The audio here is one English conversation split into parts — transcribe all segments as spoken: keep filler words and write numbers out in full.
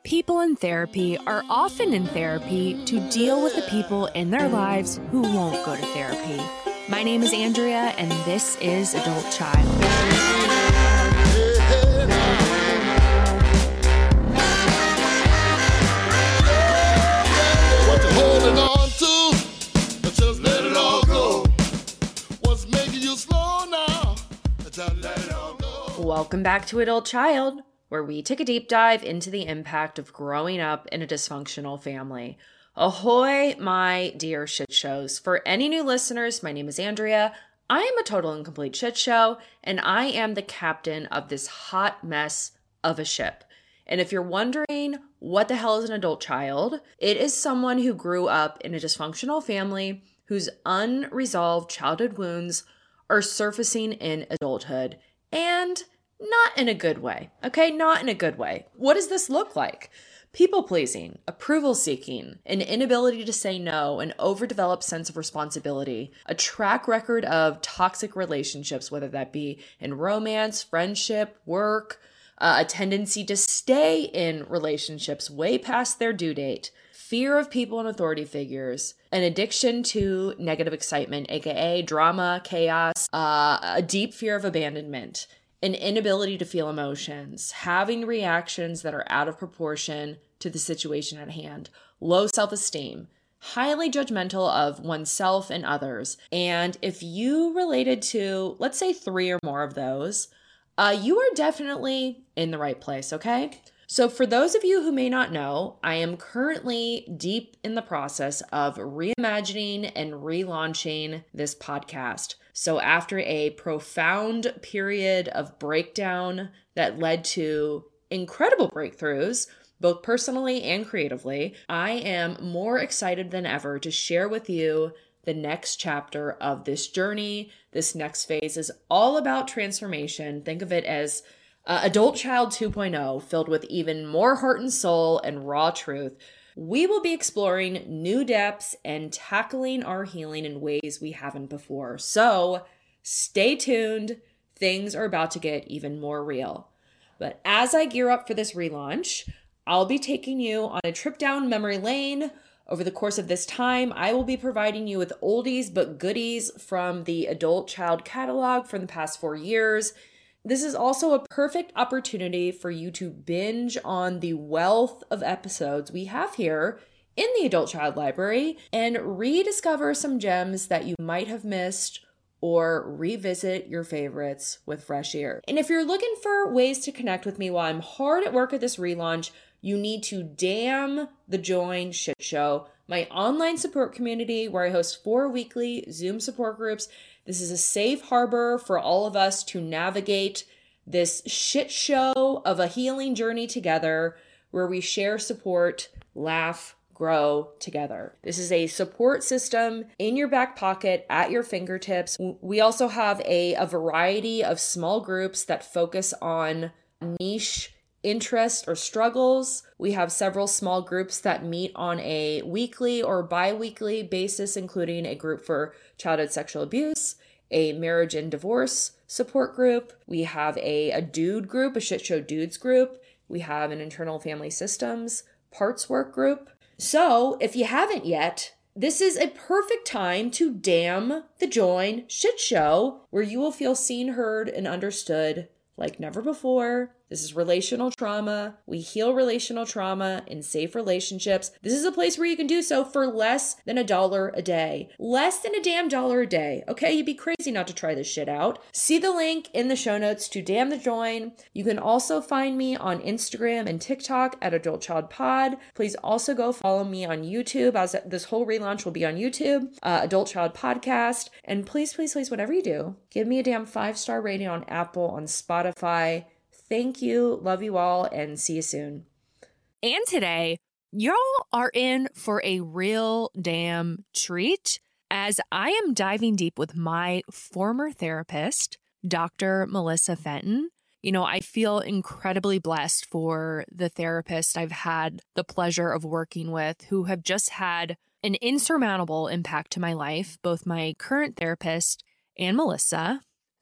People in therapy are often in therapy to deal with the people in their lives who won't go to therapy. My name is Andrea, and this is Adult Child. What you holding on to? Just let it all go. What's making you slow now? Just let it all go. Welcome back to Adult Child, where we take a deep dive into the impact of growing up in a dysfunctional family. Ahoy, my dear shit shows. For any new listeners, my name is Andrea. I am a total and complete shit show, and I am the captain of this hot mess of a ship. And if you're wondering what the hell is an adult child, it is someone who grew up in a dysfunctional family whose unresolved childhood wounds are surfacing in adulthood, and not in a good way, okay? Not in a good way. What does this look like? People-pleasing, approval-seeking, an inability to say no, an overdeveloped sense of responsibility, a track record of toxic relationships, whether that be in romance, friendship, work, uh, a tendency to stay in relationships way past their due date, fear of people and authority figures, an addiction to negative excitement, aka drama, chaos, uh, a deep fear of abandonment, an inability to feel emotions, having reactions that are out of proportion to the situation at hand, low self-esteem, highly judgmental of oneself and others. And if you related to, let's say, three or more of those, uh, you are definitely in the right place, okay? So for those of you who may not know, I am currently deep in the process of reimagining and relaunching this podcast. So after a profound period of breakdown that led to incredible breakthroughs, both personally and creatively, I am more excited than ever to share with you the next chapter of this journey. This next phase is all about transformation. Think of it as uh, Adult Child two point oh, filled with even more heart and soul and raw truth. We will be exploring new depths and tackling our healing in ways we haven't before. So stay tuned. Things are about to get even more real. But as I gear up for this relaunch, I'll be taking you on a trip down memory lane. Over the course of this time, I will be providing you with oldies but goodies from the Adult Child catalog from the past four years. This is also a perfect opportunity for you to binge on the wealth of episodes we have here in the Adult Child Library and rediscover some gems that you might have missed or revisit your favorites with fresh ear. And if you're looking for ways to connect with me while I'm hard at work at this relaunch, you need to damn the join shit show, my online support community where I host four weekly Zoom support groups. This is a safe harbor for all of us to navigate this shit show of a healing journey together where we share support, laugh, grow together. This is a support system in your back pocket at your fingertips. We also have a, a variety of small groups that focus on niche interests or struggles. We have several small groups that meet on a weekly or bi-weekly basis, including a group for childhood sexual abuse, a marriage and divorce support group. We have a, a dude group, a shit show dudes group. We have an internal family systems parts work group. So if you haven't yet, this is a perfect time to damn the join shit show where you will feel seen, heard, and understood like never before. This is relational trauma. We heal relational trauma in safe relationships. This is a place where you can do so for less than a dollar a day. Less than a damn dollar a day. Okay, you'd be crazy not to try this shit out. See the link in the show notes to damn the join. You can also find me on Instagram and TikTok at Adult Child Pod. Please also go follow me on YouTube, as this whole relaunch will be on YouTube, uh, Adult Child Podcast. And please, please, please, whatever you do, give me a damn five-star rating on Apple, on Spotify. Thank you. Love you all and see you soon. And today, y'all are in for a real damn treat as I am diving deep with my former therapist, Doctor Melissa Fenton. You know, I feel incredibly blessed for the therapist I've had the pleasure of working with who have just had an insurmountable impact to my life, both my current therapist and Melissa.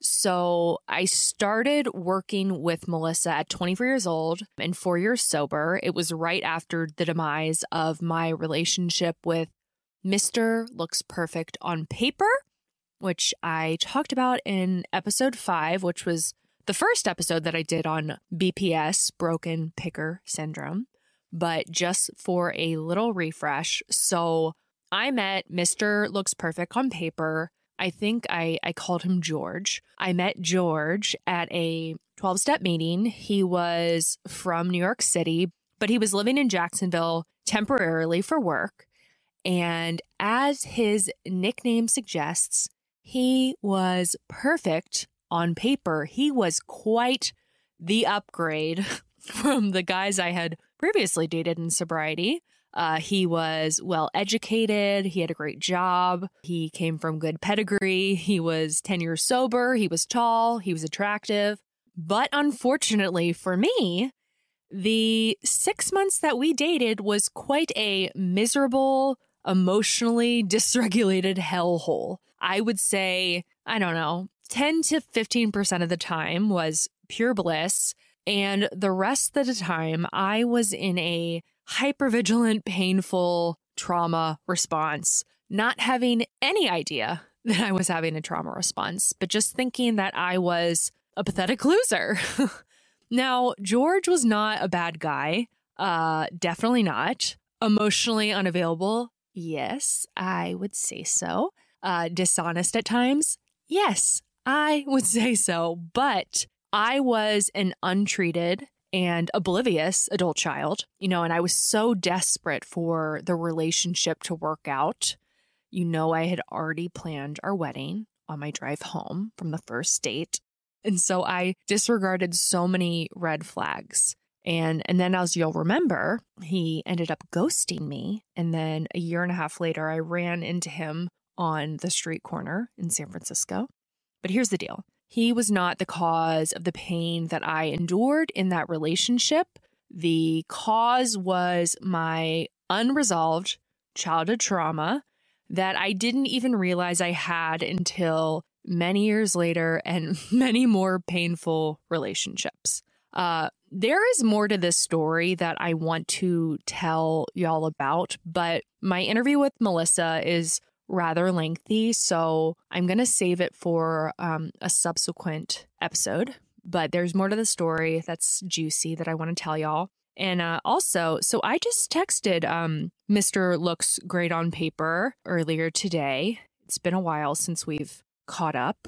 So I started working with Melissa at twenty-four years old and four years sober. It was right after the demise of my relationship with Mister Looks Perfect on Paper, which I talked about in episode five, which was the first episode that I did on B P S, Broken Picker Syndrome. But just for a little refresh, so I met Mister Looks Perfect on Paper. I think I, I called him George. I met George at a twelve-step meeting. He was from New York City, but he was living in Jacksonville temporarily for work. And as his nickname suggests, he was perfect on paper. He was quite the upgrade from the guys I had previously dated in sobriety. Uh, he was well educated. He had a great job. He came from good pedigree. He was ten years sober. He was tall. He was attractive. But unfortunately for me, the six months that we dated was quite a miserable, emotionally dysregulated hellhole. I would say, I don't know, ten to fifteen percent of the time was pure bliss. And the rest of the time, I was in a hypervigilant, painful trauma response, not having any idea that I was having a trauma response, but just thinking that I was a pathetic loser. Now, George was not a bad guy. Uh, definitely not. Emotionally unavailable. Yes, I would say so. Uh, dishonest at times. Yes, I would say so. But I was an untreated and oblivious adult child, you know, and I was so desperate for the relationship to work out. You know, I had already planned our wedding on my drive home from the first date. And so I disregarded so many red flags. And and then, as you'll remember, he ended up ghosting me. And then a year and a half later, I ran into him on the street corner in San Francisco. But here's the deal. He was not the cause of the pain that I endured in that relationship. The cause was my unresolved childhood trauma that I didn't even realize I had until many years later and many more painful relationships. Uh, there is more to this story that I want to tell y'all about, but my interview with Melissa is rather lengthy, so I'm going to save it for um, a subsequent episode. But there's more to the story that's juicy that I want to tell y'all. And uh, also, so I just texted um, Mister Looks Great on Paper earlier today. It's been a while since we've caught up.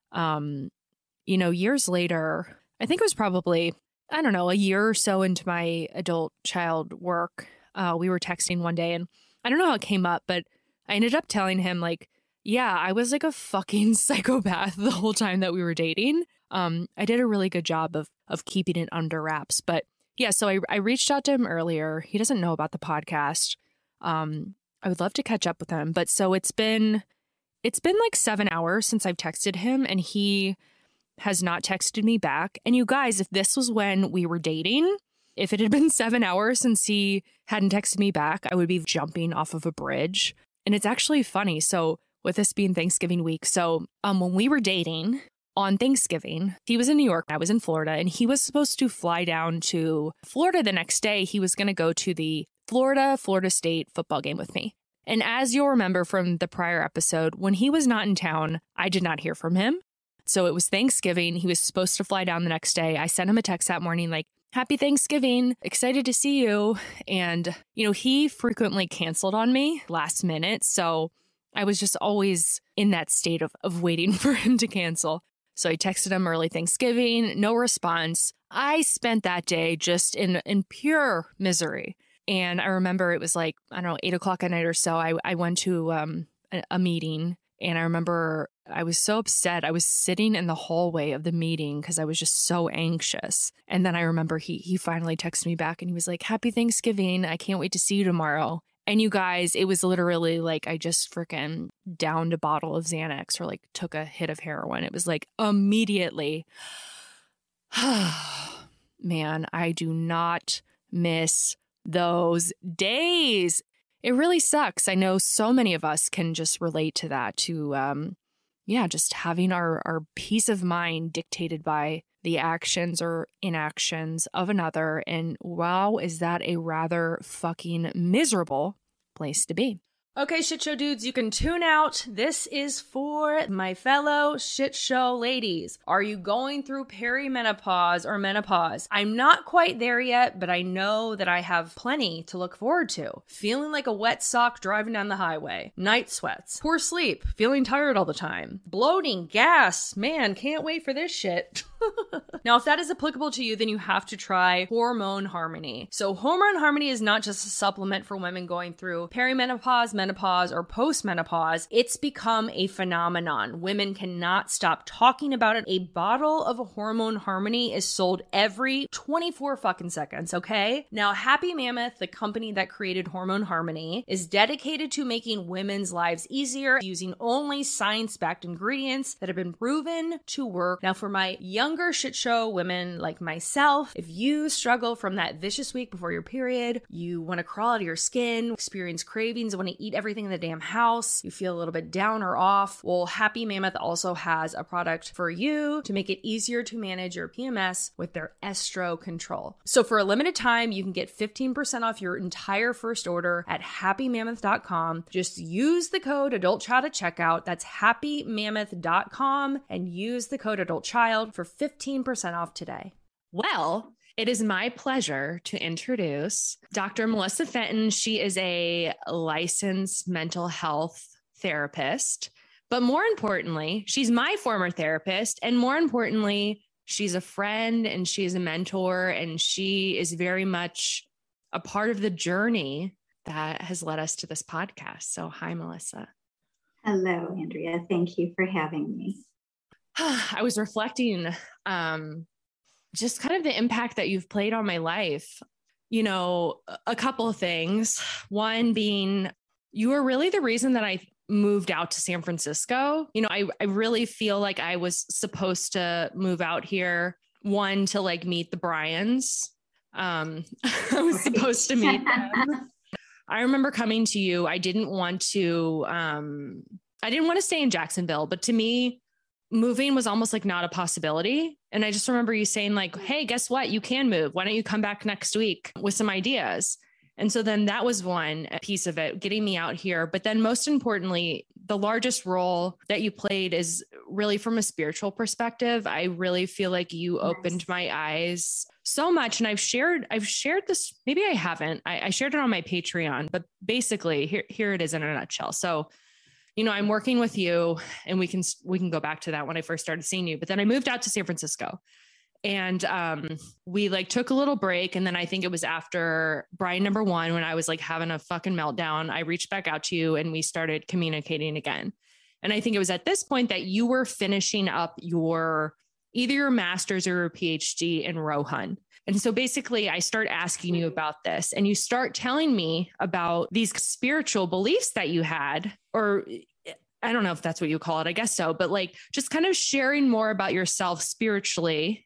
Um, you know, years later, I think it was probably, I don't know, a year or so into my adult child work, uh, we were texting one day, and I don't know how it came up, but I ended up telling him, like, yeah, I was like a fucking psychopath the whole time that we were dating. Um, I did a really good job of of keeping it under wraps. But yeah, so I, I reached out to him earlier. He doesn't know about the podcast. Um, I would love to catch up with him. But so it's been, it's been like seven hours since I've texted him, and he has not texted me back. And you guys, if this was when we were dating, if it had been seven hours since he hadn't texted me back, I would be jumping off of a bridge. And it's actually funny. So with this being Thanksgiving week, so um, when we were dating on Thanksgiving, he was in New York, I was in Florida, and he was supposed to fly down to Florida the next day. He was going to go to the Florida, Florida State football game with me. And as you'll remember from the prior episode, when he was not in town, I did not hear from him. So it was Thanksgiving. He was supposed to fly down the next day. I sent him a text that morning like, happy Thanksgiving, excited to see you. And, you know, he frequently canceled on me last minute. So I was just always in that state of, of waiting for him to cancel. So I texted him early Thanksgiving, no response. I spent that day just in, in pure misery. And I remember it was like, I don't know, eight o'clock at night or so. I, I went to um, a, a meeting, and I remember I was so upset. I was sitting in the hallway of the meeting because I was just so anxious. And then I remember he he finally texted me back, and he was like, happy Thanksgiving. I can't wait to see you tomorrow. And you guys, it was literally like I just freaking downed a bottle of Xanax or like took a hit of heroin. It was like immediately, man, I do not miss those days. It really sucks. I know so many of us can just relate to that, to, um, yeah, just having our, our peace of mind dictated by the actions or inactions of another. And wow, is that a rather fucking miserable place to be. Okay, shit show dudes, you can tune out. This is for my fellow shit show ladies. Are you going through perimenopause or menopause? I'm not quite there yet, but I know that I have plenty to look forward to. Feeling like a wet sock driving down the highway. Night sweats. Poor sleep. Feeling tired all the time. Bloating. Gas. Man, can't wait for this shit. Now, if that is applicable to you, then you have to try Hormone Harmony. So Hormone Harmony is not just a supplement for women going through perimenopause, menopause, or postmenopause. It's become a phenomenon. Women cannot stop talking about it. A bottle of Hormone Harmony is sold every twenty-four fucking seconds, okay? Now, Happy Mammoth, the company that created Hormone Harmony, is dedicated to making women's lives easier using only science-backed ingredients that have been proven to work. Now, for my young Younger shit show women like myself, if you struggle from that vicious week before your period, you want to crawl out of your skin, experience cravings, want to eat everything in the damn house, you feel a little bit down or off, well, Happy Mammoth also has a product for you to make it easier to manage your P M S with their Estro Control. So for a limited time, you can get fifteen percent off your entire first order at happy mammoth dot com. Just use the code AdultChild at checkout. That's happy mammoth dot com and use the code AdultChild for fifteen percent off today. Well, it is my pleasure to introduce Doctor Melissa Fenton. She is a licensed mental health therapist, but more importantly, she's my former therapist. And more importantly, she's a friend and she's a mentor, and she is very much a part of the journey that has led us to this podcast. So hi, Melissa. Hello, Andrea. Thank you for having me. I was reflecting um, just kind of the impact that you've played on my life. You know, a couple of things. One being, you were really the reason that I moved out to San Francisco. You know, I, I really feel like I was supposed to move out here, one, to like meet the Bryans. Um, I was right. supposed to meet them. I remember coming to you. I didn't want to, um, I didn't want to stay in Jacksonville, but to me, moving was almost like not a possibility. And I just remember you saying like, hey, guess what? You can move. Why don't you come back next week with some ideas? And so then that was one piece of it, getting me out here. But then most importantly, the largest role that you played is really from a spiritual perspective. I really feel like you yes. opened my eyes so much. And I've shared, I've shared this, maybe I haven't, I, I shared it on my Patreon, but basically here, here it is in a nutshell. So, you know, I'm working with you, and we can, we can go back to that when I first started seeing you, but then I moved out to San Francisco. And um, we like took a little break. And then I think it was after Brian number one, when I was like having a fucking meltdown, I reached back out to you and we started communicating again. And I think it was at this point that you were finishing up your, either your master's or your PhD in Rohan. And so basically I start asking you about this, and you start telling me about these spiritual beliefs that you had, or I don't know if that's what you call it. I guess so, but like just kind of sharing more about yourself spiritually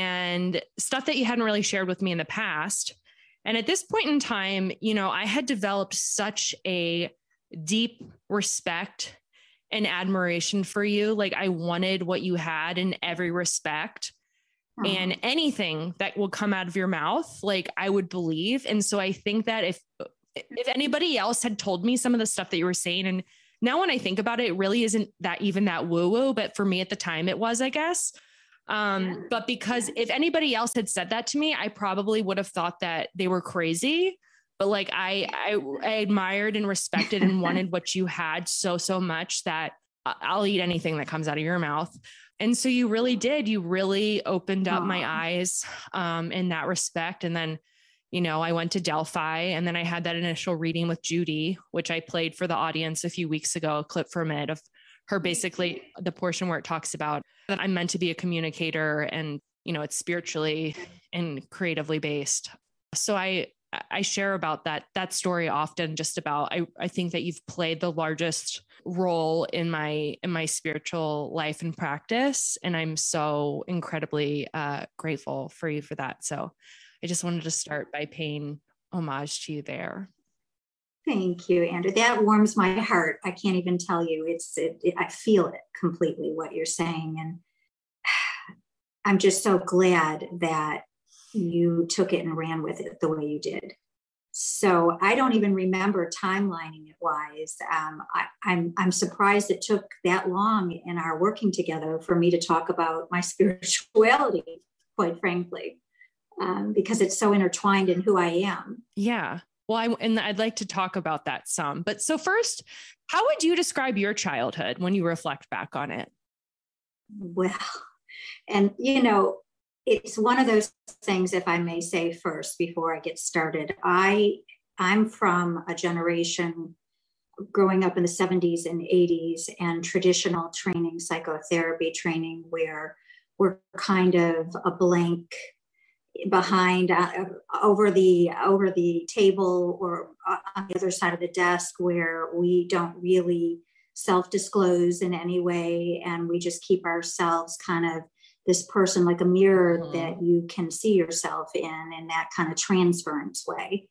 and stuff that you hadn't really shared with me in the past. And at this point in time, you know, I had developed such a deep respect and admiration for you. Like I wanted what you had in every respect, uh-huh. and anything that will come out of your mouth, like I would believe. And so I think that if, if anybody else had told me some of the stuff that you were saying, and now when I think about it, it really isn't that even that woo woo, but for me at the time it was, I guess. Um, yeah. But because if anybody else had said that to me, I probably would have thought that they were crazy. But like I, I, I admired and respected and wanted what you had so, so much that I'll eat anything that comes out of your mouth. And so you really did, you really opened up Aww. my eyes, um, in that respect. And then, you know, I went to Delphi, and then I had that initial reading with Judy, which I played for the audience a few weeks ago, a clip from it of her, basically the portion where it talks about that I'm meant to be a communicator, and, you know, it's spiritually and creatively based. So I, I share about that, that story often, just about, I, I think that you've played the largest role in my, in my spiritual life and practice. And I'm so incredibly uh, grateful for you for that. So I just wanted to start by paying homage to you there. Thank you, Andrew. That warms my heart. I can't even tell you. It's, it, it, I feel it completely, what you're saying. And I'm just so glad that you took it and ran with it the way you did. So I don't even remember timelining it wise. Um, I, I'm, I'm surprised it took that long in our working together for me to talk about my spirituality, quite frankly, um, because it's so intertwined in who I am. Yeah. Well, I, and I'd like to talk about that some, but so first, how would you describe your childhood when you reflect back on it? Well, and you know, it's one of those things, if I may say first, before I get started, I, I'm from a generation growing up in the seventies and eighties and traditional training, psychotherapy training, where we're kind of a blank behind uh, over the over the table or on the other side of the desk, where we don't really self-disclose in any way, and we just keep ourselves kind of this person like a mirror mm-hmm. that you can see yourself in, in that kind of transference way.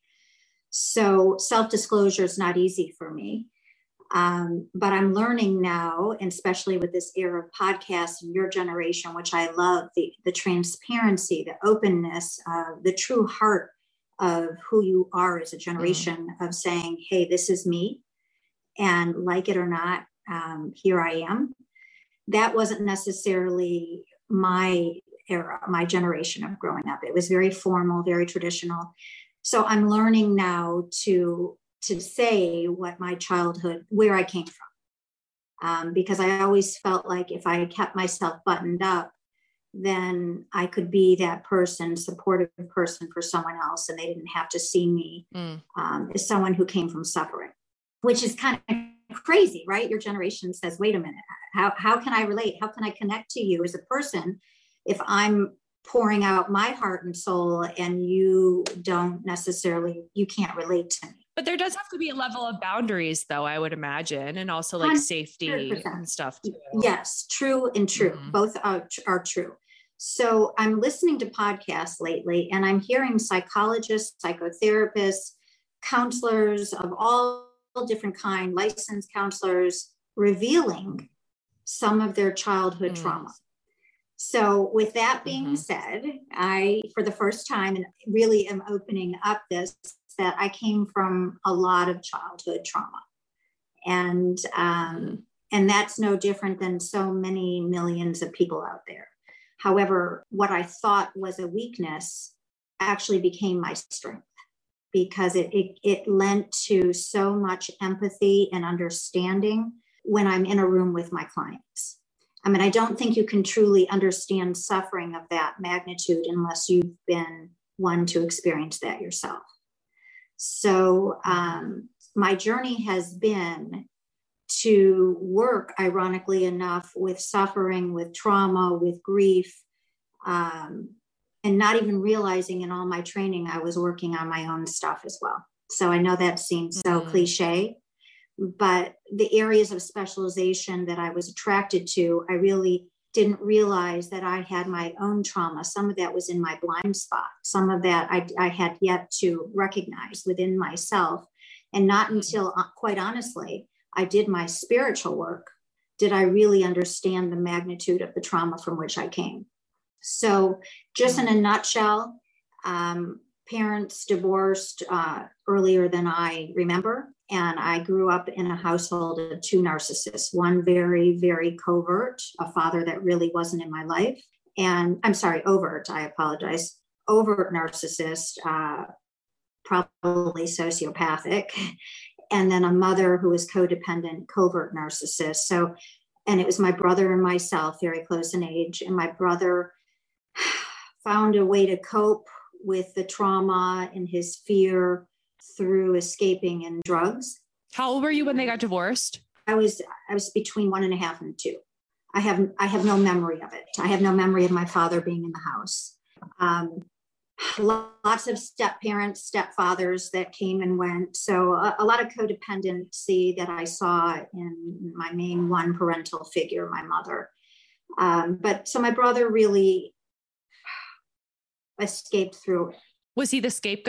So self-disclosure is not easy for me. Um, but I'm learning now, and especially with this era of podcasts and your generation, which I love, the, the transparency, the openness, uh, the true heart of who you are as a generation mm. of saying, hey, this is me. And like it or not, um, here I am. That wasn't necessarily my era, my generation of growing up. It was very formal, very traditional. So I'm learning now to to say what my childhood, where I came from. Um, because I always felt like if I kept myself buttoned up, then I could be that person, supportive person for someone else, and they didn't have to see me mm. um, as someone who came from suffering, which is kind of crazy, right? Your generation says, wait a minute, how, how can I relate? How can I connect to you as a person if I'm pouring out my heart and soul and you don't necessarily, you can't relate to me? But there does have to be a level of boundaries, though, I would imagine, and also like safety one hundred percent and stuff too. Yes, true and true. Mm-hmm. Both are, are true. So I'm listening to podcasts lately, and I'm hearing psychologists, psychotherapists, counselors of all different kind, licensed counselors, revealing some of their childhood mm. trauma. So with that being mm-hmm. said, I, for the first time, and really am opening up this, that I came from a lot of childhood trauma. And, um, and that's no different than so many millions of people out there. However, what I thought was a weakness actually became my strength, because it, it, it lent to so much empathy and understanding when I'm in a room with my clients. I mean, I don't think you can truly understand suffering of that magnitude unless you've been one to experience that yourself. So um, my journey has been to work, ironically enough, with suffering, with trauma, with grief, um, and not even realizing in all my training, I was working on my own stuff as well. So I know that seems so mm-hmm. cliche, but the areas of specialization that I was attracted to, I really didn't realize that I had my own trauma. Some of that was in my blind spot. Some of that I, I had yet to recognize within myself. And not until, uh, quite honestly, I did my spiritual work, did I really understand the magnitude of the trauma from which I came. So just in a nutshell, um, parents divorced uh, earlier than I remember. And I grew up in a household of two narcissists, one very, very covert, a father that really wasn't in my life. And I'm sorry, overt, I apologize, overt narcissist, uh, probably sociopathic. And then a mother who was codependent, covert narcissist. So, and it was my brother and myself, very close in age. And my brother found a way to cope with the trauma and his fear through escaping in drugs. How old were you when they got divorced? I was I was between one and a half and two. I have I have no memory of it. I have no memory of my father being in the house. Um, lots of step parents, stepfathers that came and went. So a, a lot of codependency that I saw in my main one parental figure, my mother. Um, but so my brother really escaped through it. Was he the scapegoat?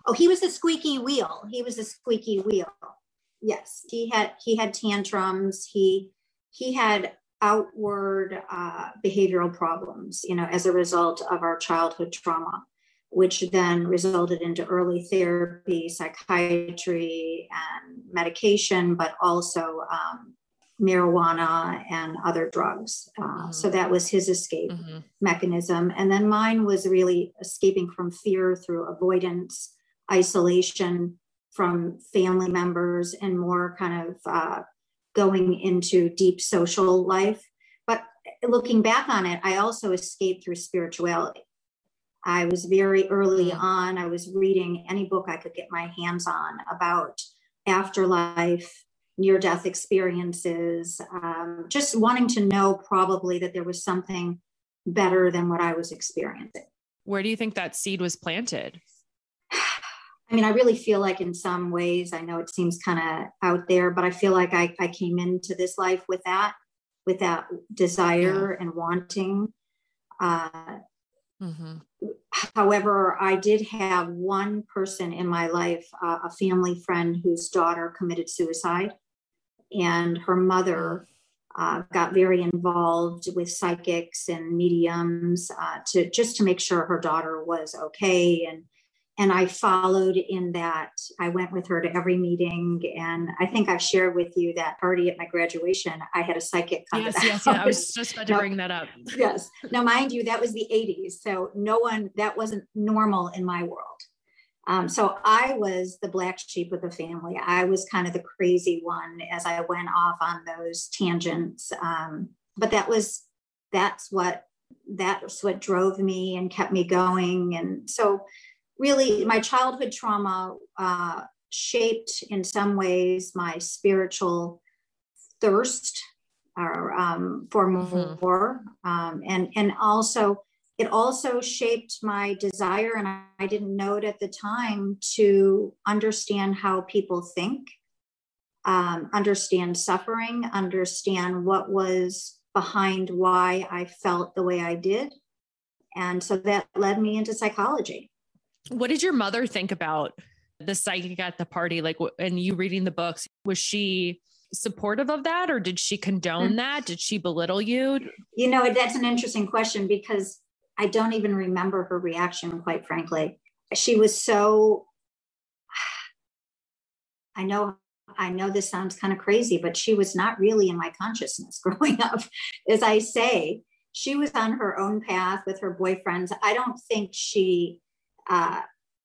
Oh, he was the squeaky wheel. He was the squeaky wheel. Yes, he had he had tantrums. He he had outward uh, behavioral problems, you know, as a result of our childhood trauma, which then resulted into early therapy, psychiatry, and medication, but also um, marijuana and other drugs. Uh, mm-hmm. So that was his escape mm-hmm. mechanism. And then mine was really escaping from fear through avoidance, isolation from family members, and more kind of uh, going into deep social life. But looking back on it, I also escaped through spirituality. I was very early on, I was reading any book I could get my hands on about afterlife, near-death experiences, um, just wanting to know probably that there was something better than what I was experiencing. Where do you think that seed was planted? I mean, I really feel like in some ways, I know it seems kind of out there, but I feel like I, I came into this life with that, with that desire yeah. and wanting. Uh, mm-hmm. However, I did have one person in my life, uh, a family friend whose daughter committed suicide, and her mother uh, got very involved with psychics and mediums uh, to just to make sure her daughter was okay. And And I followed in that. I went with her to every meeting. And I think I've shared with you that party at my graduation, I had a psychic come yes, to the yes, house. Yeah, I was just about to no, bring that up. Yes. Now, mind you, that was the eighties. So no one, that wasn't normal in my world. Um, so I was the black sheep of the family. I was kind of the crazy one as I went off on those tangents. Um, but that was, that's what, that's what drove me and kept me going. And so really, my childhood trauma uh, shaped in some ways my spiritual thirst or, um, for mm-hmm. more. Um, and, and also, it also shaped my desire, and I, I didn't know it at the time, to understand how people think, um, understand suffering, understand what was behind why I felt the way I did. And so that led me into psychology. What did your mother think about the psychic at the party? Like, and you reading the books, was she supportive of that, or did she condone mm-hmm. that? Did she belittle you? You know, that's an interesting question, because I don't even remember her reaction, quite frankly. She was so, I know, I know this sounds kind of crazy, but she was not really in my consciousness growing up. As I say, she was on her own path with her boyfriends. I don't think she, Uh,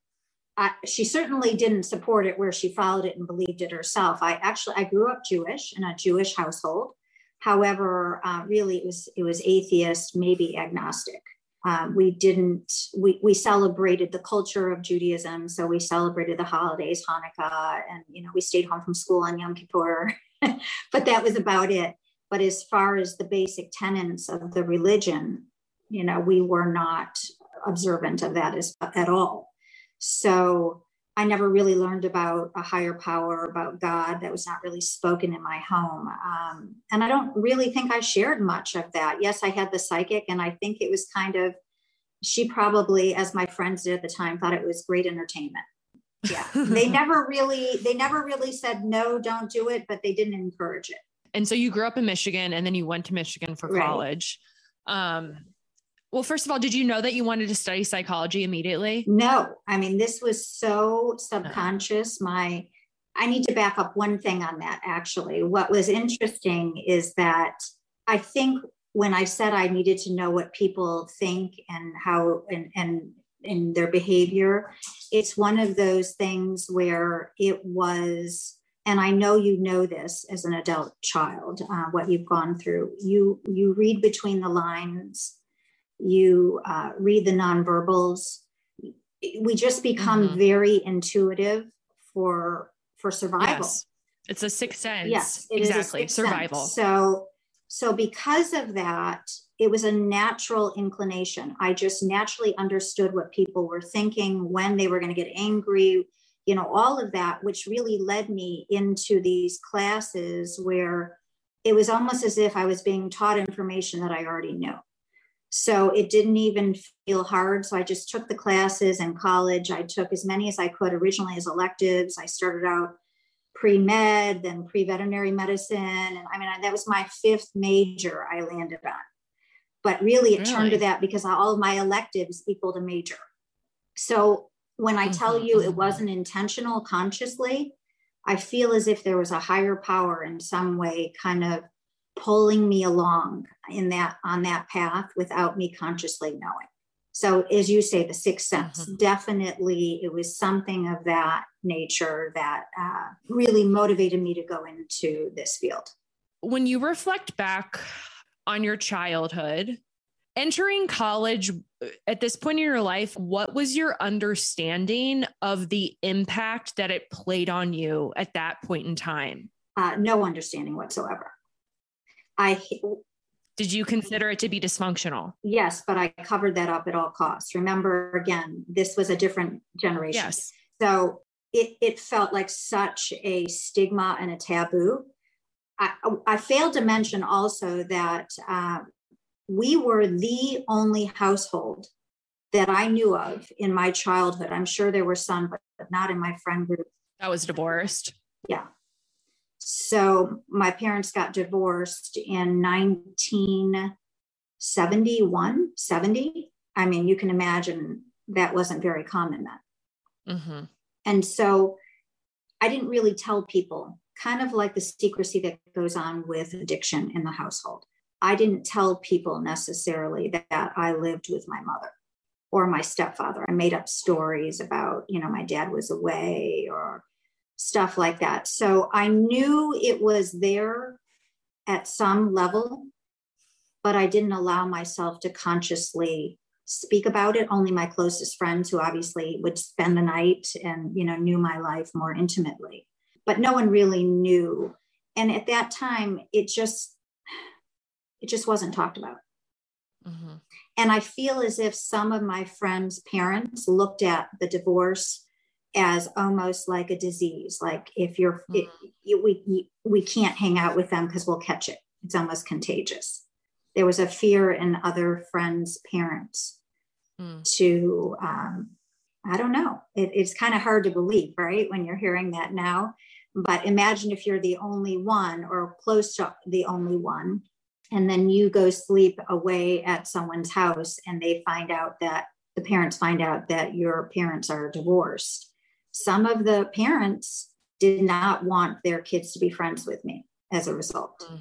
I, she certainly didn't support it where she followed it and believed it herself. I actually, I grew up Jewish in a Jewish household. However, uh, really it was, it was atheist, maybe agnostic. Um, we didn't, we, we celebrated the culture of Judaism. So we celebrated the holidays, Hanukkah, and, you know, we stayed home from school on Yom Kippur, but that was about it. But as far as the basic tenets of the religion, you know, we were not observant of that as, at all. So I never really learned about a higher power, about God. That was not really spoken in my home. Um, and I don't really think I shared much of that. Yes, I had the psychic, and I think it was kind of, she probably, as my friends did at the time, thought it was great entertainment. Yeah. They never really, they never really said, no, don't do it, but they didn't encourage it. And so you grew up in Michigan, and then you went to Michigan for right. college. Um, Well, first of all, did you know that you wanted to study psychology immediately? No, I mean, this was so subconscious. My, I need to back up one thing on that, actually. What was interesting is that I think when I said I needed to know what people think and how, and, and, and their behavior, it's one of those things where it was, and I know you know this as an adult child, uh, what you've gone through. You, you read between the lines. You uh, read the nonverbals. We just become mm-hmm. very intuitive for for survival. Yes. It's a sixth sense. Yes, it exactly. Is a survival. Sense. So, so because of that, it was a natural inclination. I just naturally understood what people were thinking, when they were going to get angry, you know, all of that, which really led me into these classes where it was almost as if I was being taught information that I already knew. So it didn't even feel hard. So I just took the classes in college. I took as many as I could originally as electives. I started out pre-med, then pre-veterinary medicine. And I mean, that was my fifth major I landed on. But really it really? turned to that because all of my electives equaled a major. So when I tell mm-hmm. you it wasn't intentional consciously, I feel as if there was a higher power in some way kind of pulling me along in that, on that path without me consciously knowing. So as you say, the sixth sense, mm-hmm. definitely it was something of that nature that uh, really motivated me to go into this field. When you reflect back on your childhood, entering college at this point in your life, what was your understanding of the impact that it played on you at that point in time? Uh, no understanding whatsoever. I Did you consider it to be dysfunctional? Yes, but I covered that up at all costs. Remember, again, this was a different generation. Yes. So it, it felt like such a stigma and a taboo. I, I failed to mention also that uh, we were the only household that I knew of in my childhood. I'm sure there were some, but not in my friend group. That was divorced. Yeah. So my parents got divorced in nineteen seventy-one, seventy. I mean, you can imagine that wasn't very common then. Mm-hmm. And so I didn't really tell people, kind of like the secrecy that goes on with addiction in the household. I didn't tell people necessarily that, that I lived with my mother or my stepfather. I made up stories about, you know, my dad was away or stuff like that. So I knew it was there at some level, but I didn't allow myself to consciously speak about it. Only my closest friends, who obviously would spend the night and, you know, knew my life more intimately, but no one really knew. And at that time, it just, it just wasn't talked about. Mm-hmm. And I feel as if some of my friends' parents looked at the divorce as almost like a disease. Like if you're, mm-hmm. it, you, we, we can't hang out with them because we'll catch it. It's almost contagious. There was a fear in other friends' parents mm. to, um, I don't know. It, it's kind of hard to believe, right? When you're hearing that now, but imagine if you're the only one or close to the only one, and then you go sleep away at someone's house and they find out that the parents find out that your parents are divorced. Some of the parents did not want their kids to be friends with me as a result. Mm.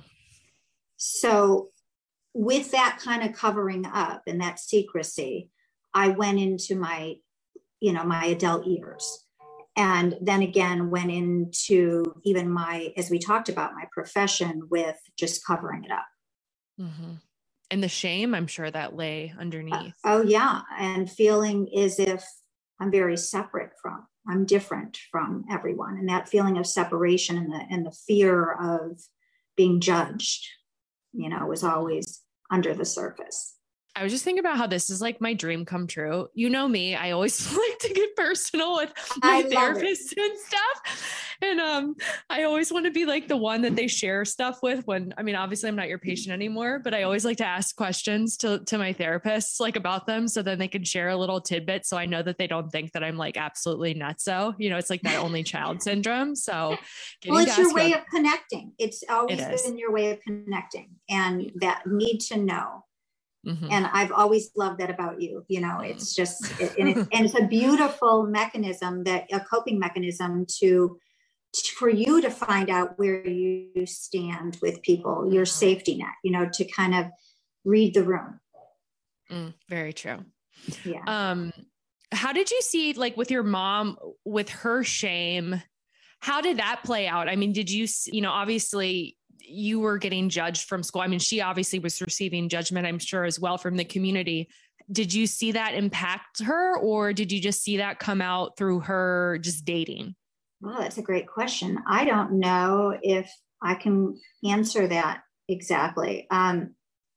So with that kind of covering up and that secrecy, I went into my, you know, my adult years. And then again, went into even my, as we talked about, my profession with just covering it up. Mm-hmm. And the shame, I'm sure that lay underneath. Uh, oh yeah. And feeling as if I'm very separate from, I'm different from everyone. And that feeling of separation and the, and the fear of being judged, you know, was always under the surface. I was just thinking about how this is like my dream come true. You know me, I always like to get personal with my therapists and stuff. And um, I always want to be like the one that they share stuff with when, I mean, obviously I'm not your patient anymore, but I always like to ask questions to, to my therapists, like about them. So then they can share a little tidbit. So I know that they don't think that I'm like absolutely nutso. You know, it's like that only child syndrome. So well, it's your way about- of connecting. It's always it been your way of connecting and that need to know. Mm-hmm. And I've always loved that about you. You know, it's just, it, and, it's, and it's a beautiful mechanism, that a coping mechanism to, to, for you to find out where you stand with people, your safety net, you know, to kind of read the room. Mm, very true. Yeah. Um, how did you see, like with your mom, with her shame, how did that play out? I mean, did you, you know, obviously you were getting judged from school. I mean, she obviously was receiving judgment, I'm sure, as well from the community. Did you see that impact her, or did you just see that come out through her just dating? Well, that's a great question. I don't know if I can answer that exactly. Um,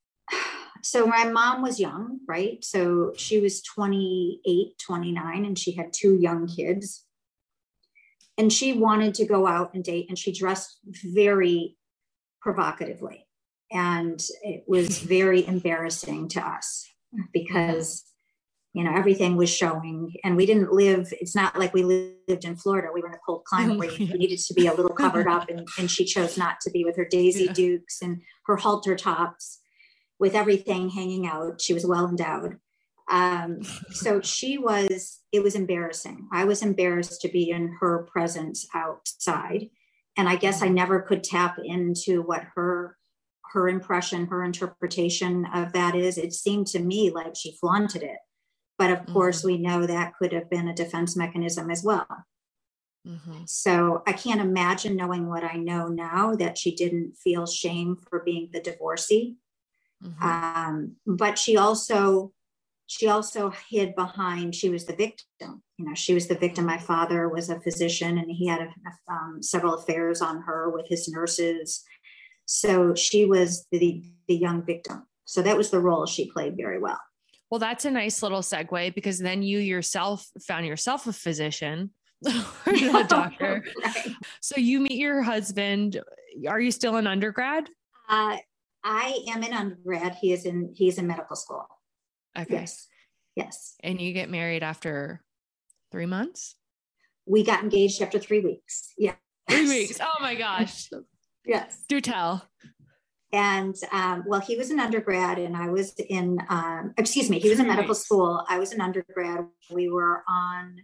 so my mom was young, right? So she was twenty-eight, twenty-nine, and she had two young kids. And she wanted to go out and date, and she dressed very provocatively. And it was very embarrassing to us because, you know, everything was showing, and we didn't live, it's not like we lived in Florida. We were in a cold climate where you, you needed to be a little covered up, and, and she chose not to be with her Daisy yeah. Dukes and her halter tops with everything hanging out. She was well endowed. Um, so she was, it was embarrassing. I was embarrassed to be in her presence outside. And I guess I never could tap into what her her impression, her interpretation of that is. It seemed to me like she flaunted it. But of mm-hmm. course, we know that could have been a defense mechanism as well. Mm-hmm. So I can't imagine, knowing what I know now, that she didn't feel shame for being the divorcee. Mm-hmm. Um, but she also, she also hid behind, she was the victim. You know, she was the victim. My father was a physician, and he had a, um, several affairs on her with his nurses. So she was the, the young victim. So that was the role she played very well. Well, that's a nice little segue, because then you yourself found yourself a physician or a doctor. Right. So you meet your husband. Are you still in undergrad? Uh, I am in undergrad. He is in, he's in medical school. Okay. Yes. Yes. And you get married after three months? We got engaged after three weeks. Yeah. Three weeks. Oh my gosh. Yes. Do tell. And, um, well, he was an undergrad and I was in, um, excuse me, he was in medical school. I was an undergrad. We were on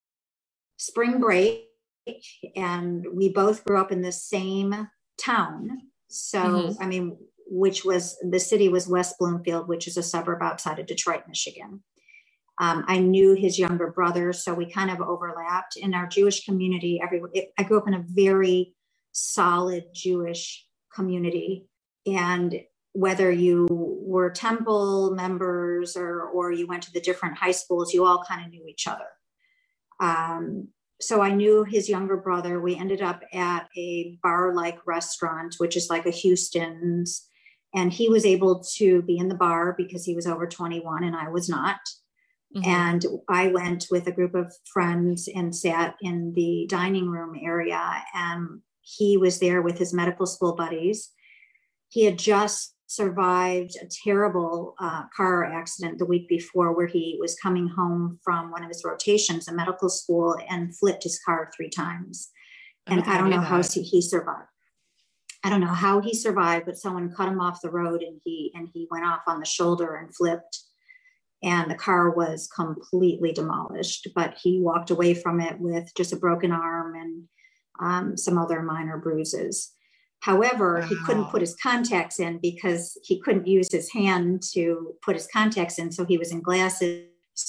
spring break and we both grew up in the same town. So, mm-hmm. I mean, which was, the city was West Bloomfield, which is a suburb outside of Detroit, Michigan. Um, I knew his younger brother, so we kind of overlapped. In our Jewish community, every, it, I grew up in a very solid Jewish community. And whether you were temple members or, or you went to the different high schools, you all kind of knew each other. Um, so I knew his younger brother. We ended up at a bar-like restaurant, which is like a Houston's. And he was able to be in the bar because he was over twenty-one and I was not. Mm-hmm. And I went with a group of friends and sat in the dining room area. And he was there with his medical school buddies. He had just survived a terrible uh, car accident the week before, where he was coming home from one of his rotations in medical school and flipped his car three times. And I don't know how he survived. I don't know how he survived, but someone cut him off the road and he and he went off on the shoulder and flipped. And the car was completely demolished, but he walked away from it with just a broken arm and um, some other minor bruises. However, wow. He couldn't put his contacts in because he couldn't use his hand to put his contacts in. So he was in glasses.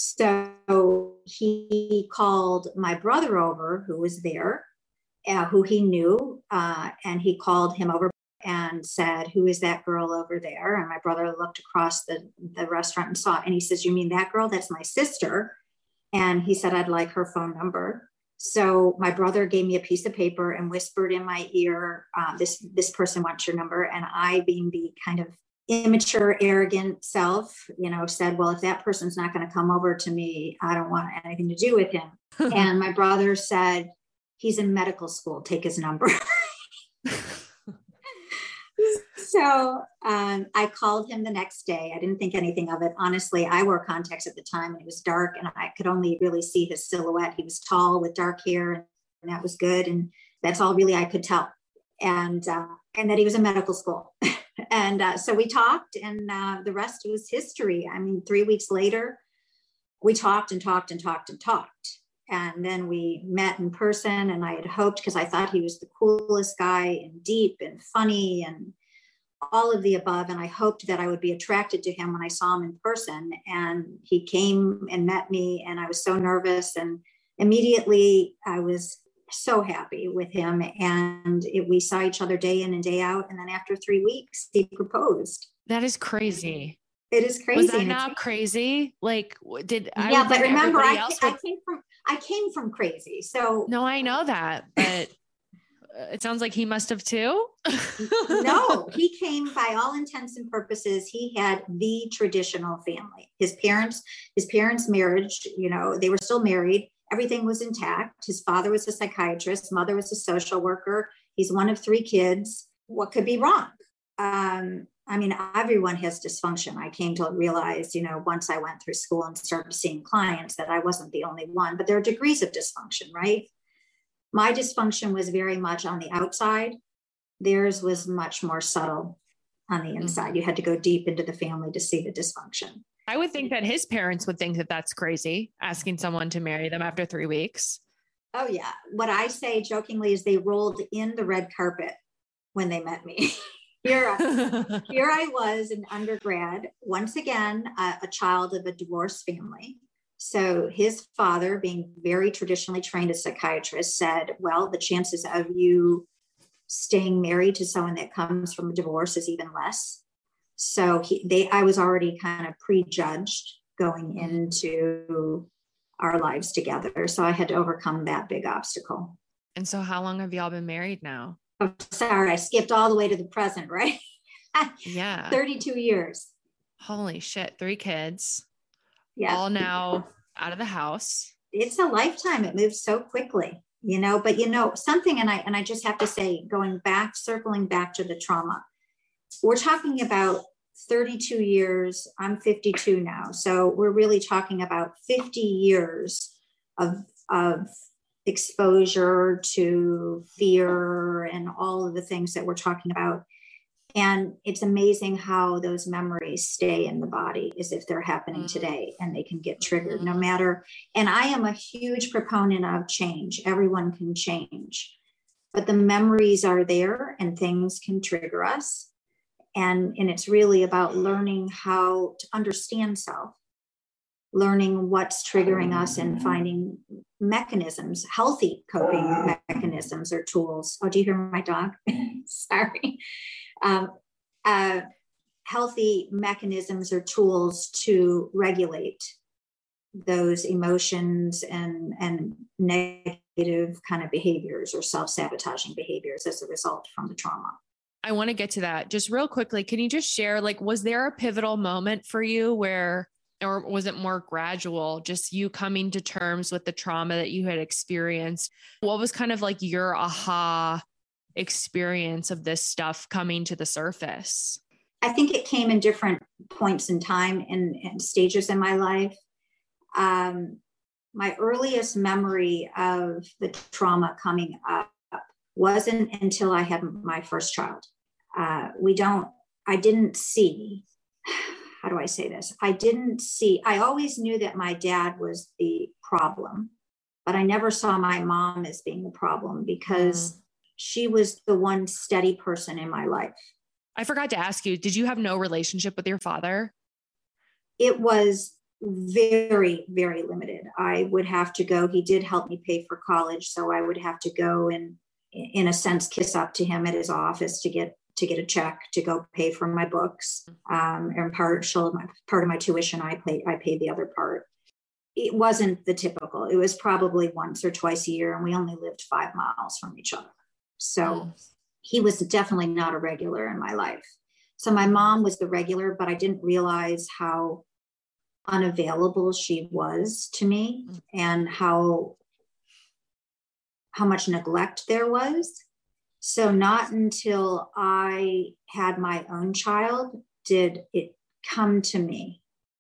So he called my brother over, who was there, uh, who he knew. Uh, and he called him over and said, "Who is that girl over there?" And my brother looked across the, the restaurant and saw it. And he says, "You mean that girl? That's my sister." And he said, "I'd like her phone number." So my brother gave me a piece of paper and whispered in my ear, uh, this, this person wants your number. And I, being the kind of immature, arrogant self, you know, said, "Well, if that person's not going to come over to me, I don't want anything to do with him." And my brother said, "He's in medical school, take his number." So um, I called him the next day. I didn't think anything of it. Honestly, I wore contacts at the time and it was dark and I could only really see his silhouette. He was tall with dark hair and that was good. And that's all really I could tell. And, uh, and that he was in medical school. And uh, so we talked and uh, the rest was history. I mean, three weeks later, we talked and talked and talked and talked. And then we met in person and I had hoped, because I thought he was the coolest guy and deep and funny and all of the above. And I hoped that I would be attracted to him when I saw him in person. And he came and met me and I was so nervous. And immediately I was so happy with him. And it, we saw each other day in and day out. And then after three weeks, he proposed. That is crazy. It is crazy. Was that not crazy? Like, did I? Yeah, but remember, I, I came from, I came from crazy. So no, I know that, but it sounds like he must have too. No, he came by all intents and purposes. He had the traditional family. His parents, his parents' marriage, you know, they were still married. Everything was intact. His father was a psychiatrist. Mother was a social worker. He's one of three kids. What could be wrong? Um, I mean, everyone has dysfunction. I came to realize, you know, once I went through school and started seeing clients that I wasn't the only one, but there are degrees of dysfunction, right? My dysfunction was very much on the outside. Theirs was much more subtle on the inside. Mm-hmm. You had to go deep into the family to see the dysfunction. I would think that his parents would think that that's crazy, asking someone to marry them after three weeks. Oh yeah. What I say jokingly is they rolled in the red carpet when they met me. Here, here I was in undergrad, once again, uh, a child of a divorced family. So his father, being very traditionally trained as a psychiatrist, said, well, the chances of you staying married to someone that comes from a divorce is even less. So he, they, I was already kind of prejudged going into our lives together. So I had to overcome that big obstacle. And so how long have y'all been married now? I'm sorry, I skipped all the way to the present, right? Yeah. thirty-two years. Holy shit. Three kids. Yeah. All now out of the house. It's a lifetime. It moves so quickly, you know, but you know, something, and I, and I just have to say, going back, circling back to the trauma, we're talking about thirty-two years. I'm fifty-two now. So we're really talking about fifty years of, of exposure to fear and all of the things that we're talking about. And it's amazing how those memories stay in the body as if they're happening today, and they can get triggered no matter. And I am a huge proponent of change. Everyone can change, but the memories are there and things can trigger us. And, and it's really about learning how to understand self, learning what's triggering us and finding mechanisms, healthy coping mechanisms or tools. Oh, do you hear my dog? Sorry. Um, uh, healthy mechanisms or tools to regulate those emotions and, and negative kind of behaviors or self-sabotaging behaviors as a result from the trauma. I want to get to that just real quickly. Can you just share, like, was there a pivotal moment for you where, or was it more gradual, just you coming to terms with the trauma that you had experienced? What was kind of like your aha experience of this stuff coming to the surface? I think it came in different points in time and, and stages in my life. Um, my earliest memory of the trauma coming up wasn't until I had my first child. Uh, we don't, I didn't see, how do I say this? I didn't see, I always knew that my dad was the problem, but I never saw my mom as being the problem because mm. she was the one steady person in my life. I forgot to ask you, did you have no relationship with your father? It was very, very limited. I would have to go, he did help me pay for college. So I would have to go and, in a sense, kiss up to him at his office to get to get a check to go pay for my books. Um, and partial my part of my tuition, I paid I paid the other part. It wasn't the typical. It was probably once or twice a year, and we only lived five miles from each other. So mm. he was definitely not a regular in my life. So my mom was the regular, but I didn't realize how unavailable she was to me mm. and how how much neglect there was. So not until I had my own child did it come to me.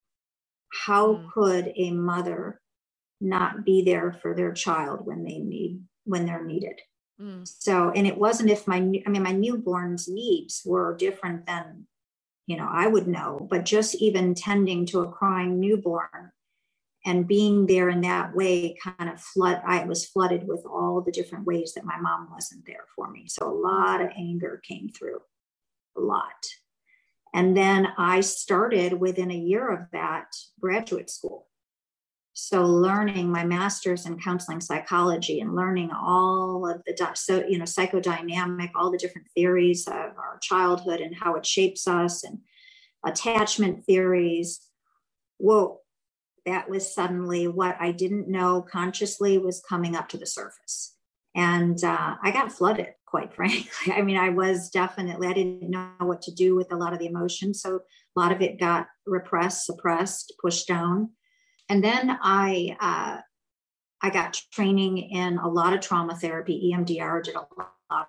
How mm. could a mother not be there for their child when they need, when they're needed? Mm. So, and it wasn't if my, I mean, my newborn's needs were different than, you know, I would know, but just even tending to a crying newborn and being there in that way kind of flood, I was flooded with all the different ways that my mom wasn't there for me. So a lot of anger came through, a lot. And then I started within a year of that graduate school. So learning my master's in counseling psychology and learning all of the, so, you know, psychodynamic, all the different theories of our childhood and how it shapes us and attachment theories. Whoa. That was suddenly what I didn't know consciously was coming up to the surface. And uh, I got flooded, quite frankly. I mean, I was definitely, I didn't know what to do with a lot of the emotions. So a lot of it got repressed, suppressed, pushed down. And then I, uh, I got training in a lot of trauma therapy, E M D R, did a lot of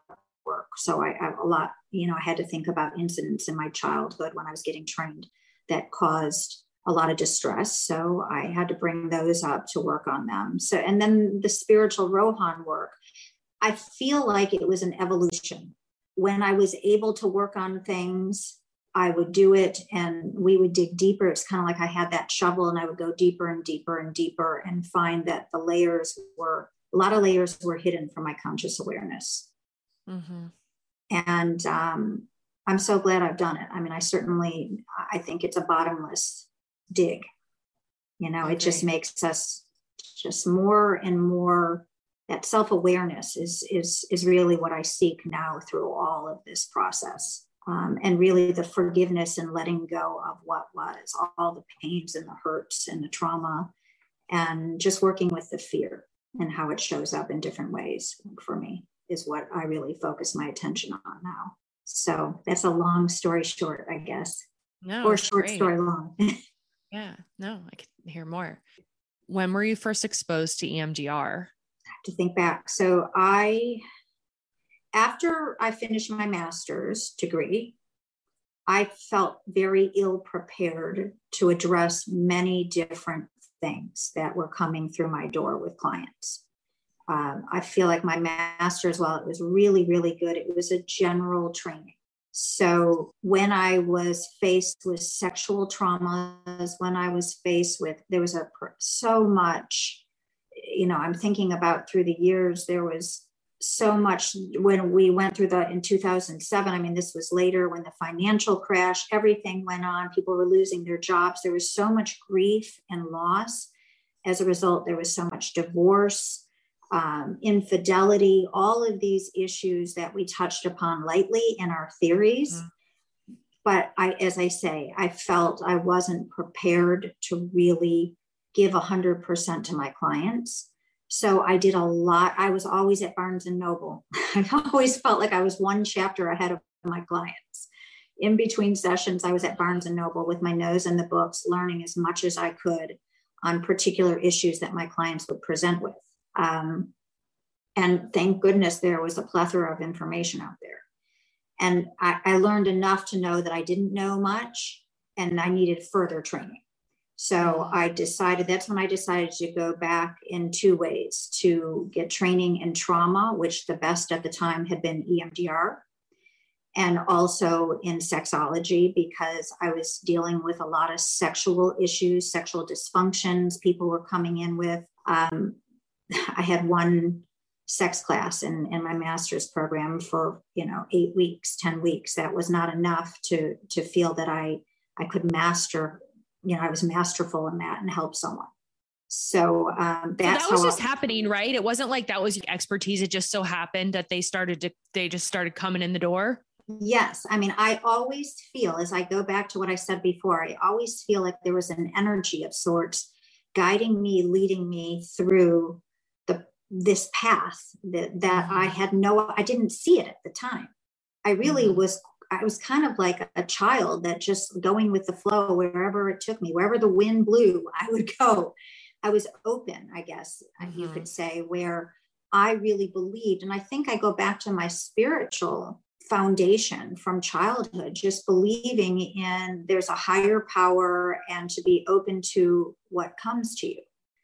work. So I have a lot, you know, I had to think about incidents in my childhood when I was getting trained that caused a lot of distress. So I had to bring those up to work on them. So, and then the spiritual Rohan work, I feel like it was an evolution. When I was able to work on things, I would do it and we would dig deeper. It's kind of like I had that shovel and I would go deeper and deeper and deeper and find that the layers were, a lot of layers were hidden from my conscious awareness. Mm-hmm. And um, I'm so glad I've done it. I mean, I certainly, I think it's a bottomless dig. You know, okay. It just makes us just more and more, that self-awareness is, is, is really what I seek now through all of this process. Um, and really the forgiveness and letting go of what was, all the pains and the hurts and the trauma, and just working with the fear and how it shows up in different ways for me is what I really focus my attention on now. So that's a long story short, I guess. No, or short great. story long. Yeah, no, I can hear more. When were you first exposed to E M D R? I have to think back. So I, after I finished my master's degree, I felt very ill prepared to address many different things that were coming through my door with clients. Um, I feel like my master's, while it was really, really good, it was a general training. So when I was faced with sexual traumas, when I was faced with, there was a so much, you know, I'm thinking about through the years, there was so much when we went through the, in two thousand seven, I mean, this was later when the financial crash, everything went on, people were losing their jobs. There was so much grief and loss. As a result, there was so much divorce, um, infidelity, all of these issues that we touched upon lightly in our theories. Mm-hmm. But I, as I say, I felt I wasn't prepared to really give a hundred percent to my clients. So I did a lot. I was always at Barnes and Noble. I always felt like I was one chapter ahead of my clients. In between sessions, I was at Barnes and Noble with my nose in the books, learning as much as I could on particular issues that my clients would present with. Um, and thank goodness there was a plethora of information out there. And I, I learned enough to know that I didn't know much and I needed further training. So I decided, that's when I decided to go back in two ways, to get training in trauma, which the best at the time had been E M D R, and also in sexology, because I was dealing with a lot of sexual issues, sexual dysfunctions people were coming in with. Um, I had one sex class in, in my master's program for, you know, eight weeks, ten weeks. That was not enough to, to feel that I, I could master, you know, I was masterful in that and help someone. So um, that's so that was how just I, happening, right? It wasn't like that was your expertise. It just so happened that they started to, they just started coming in the door. Yes. I mean, I always feel, as I go back to what I said before, I always feel like there was an energy of sorts guiding me, leading me through the this path that, that I had no, I didn't see it at the time. I really mm-hmm. was, I was kind of like a child that just going with the flow wherever it took me, wherever the wind blew, I would go. I was open, I guess mm-hmm. you could say, where I really believed. And I think I go back to my spiritual foundation from childhood, just believing in there's a higher power and to be open to what comes to you.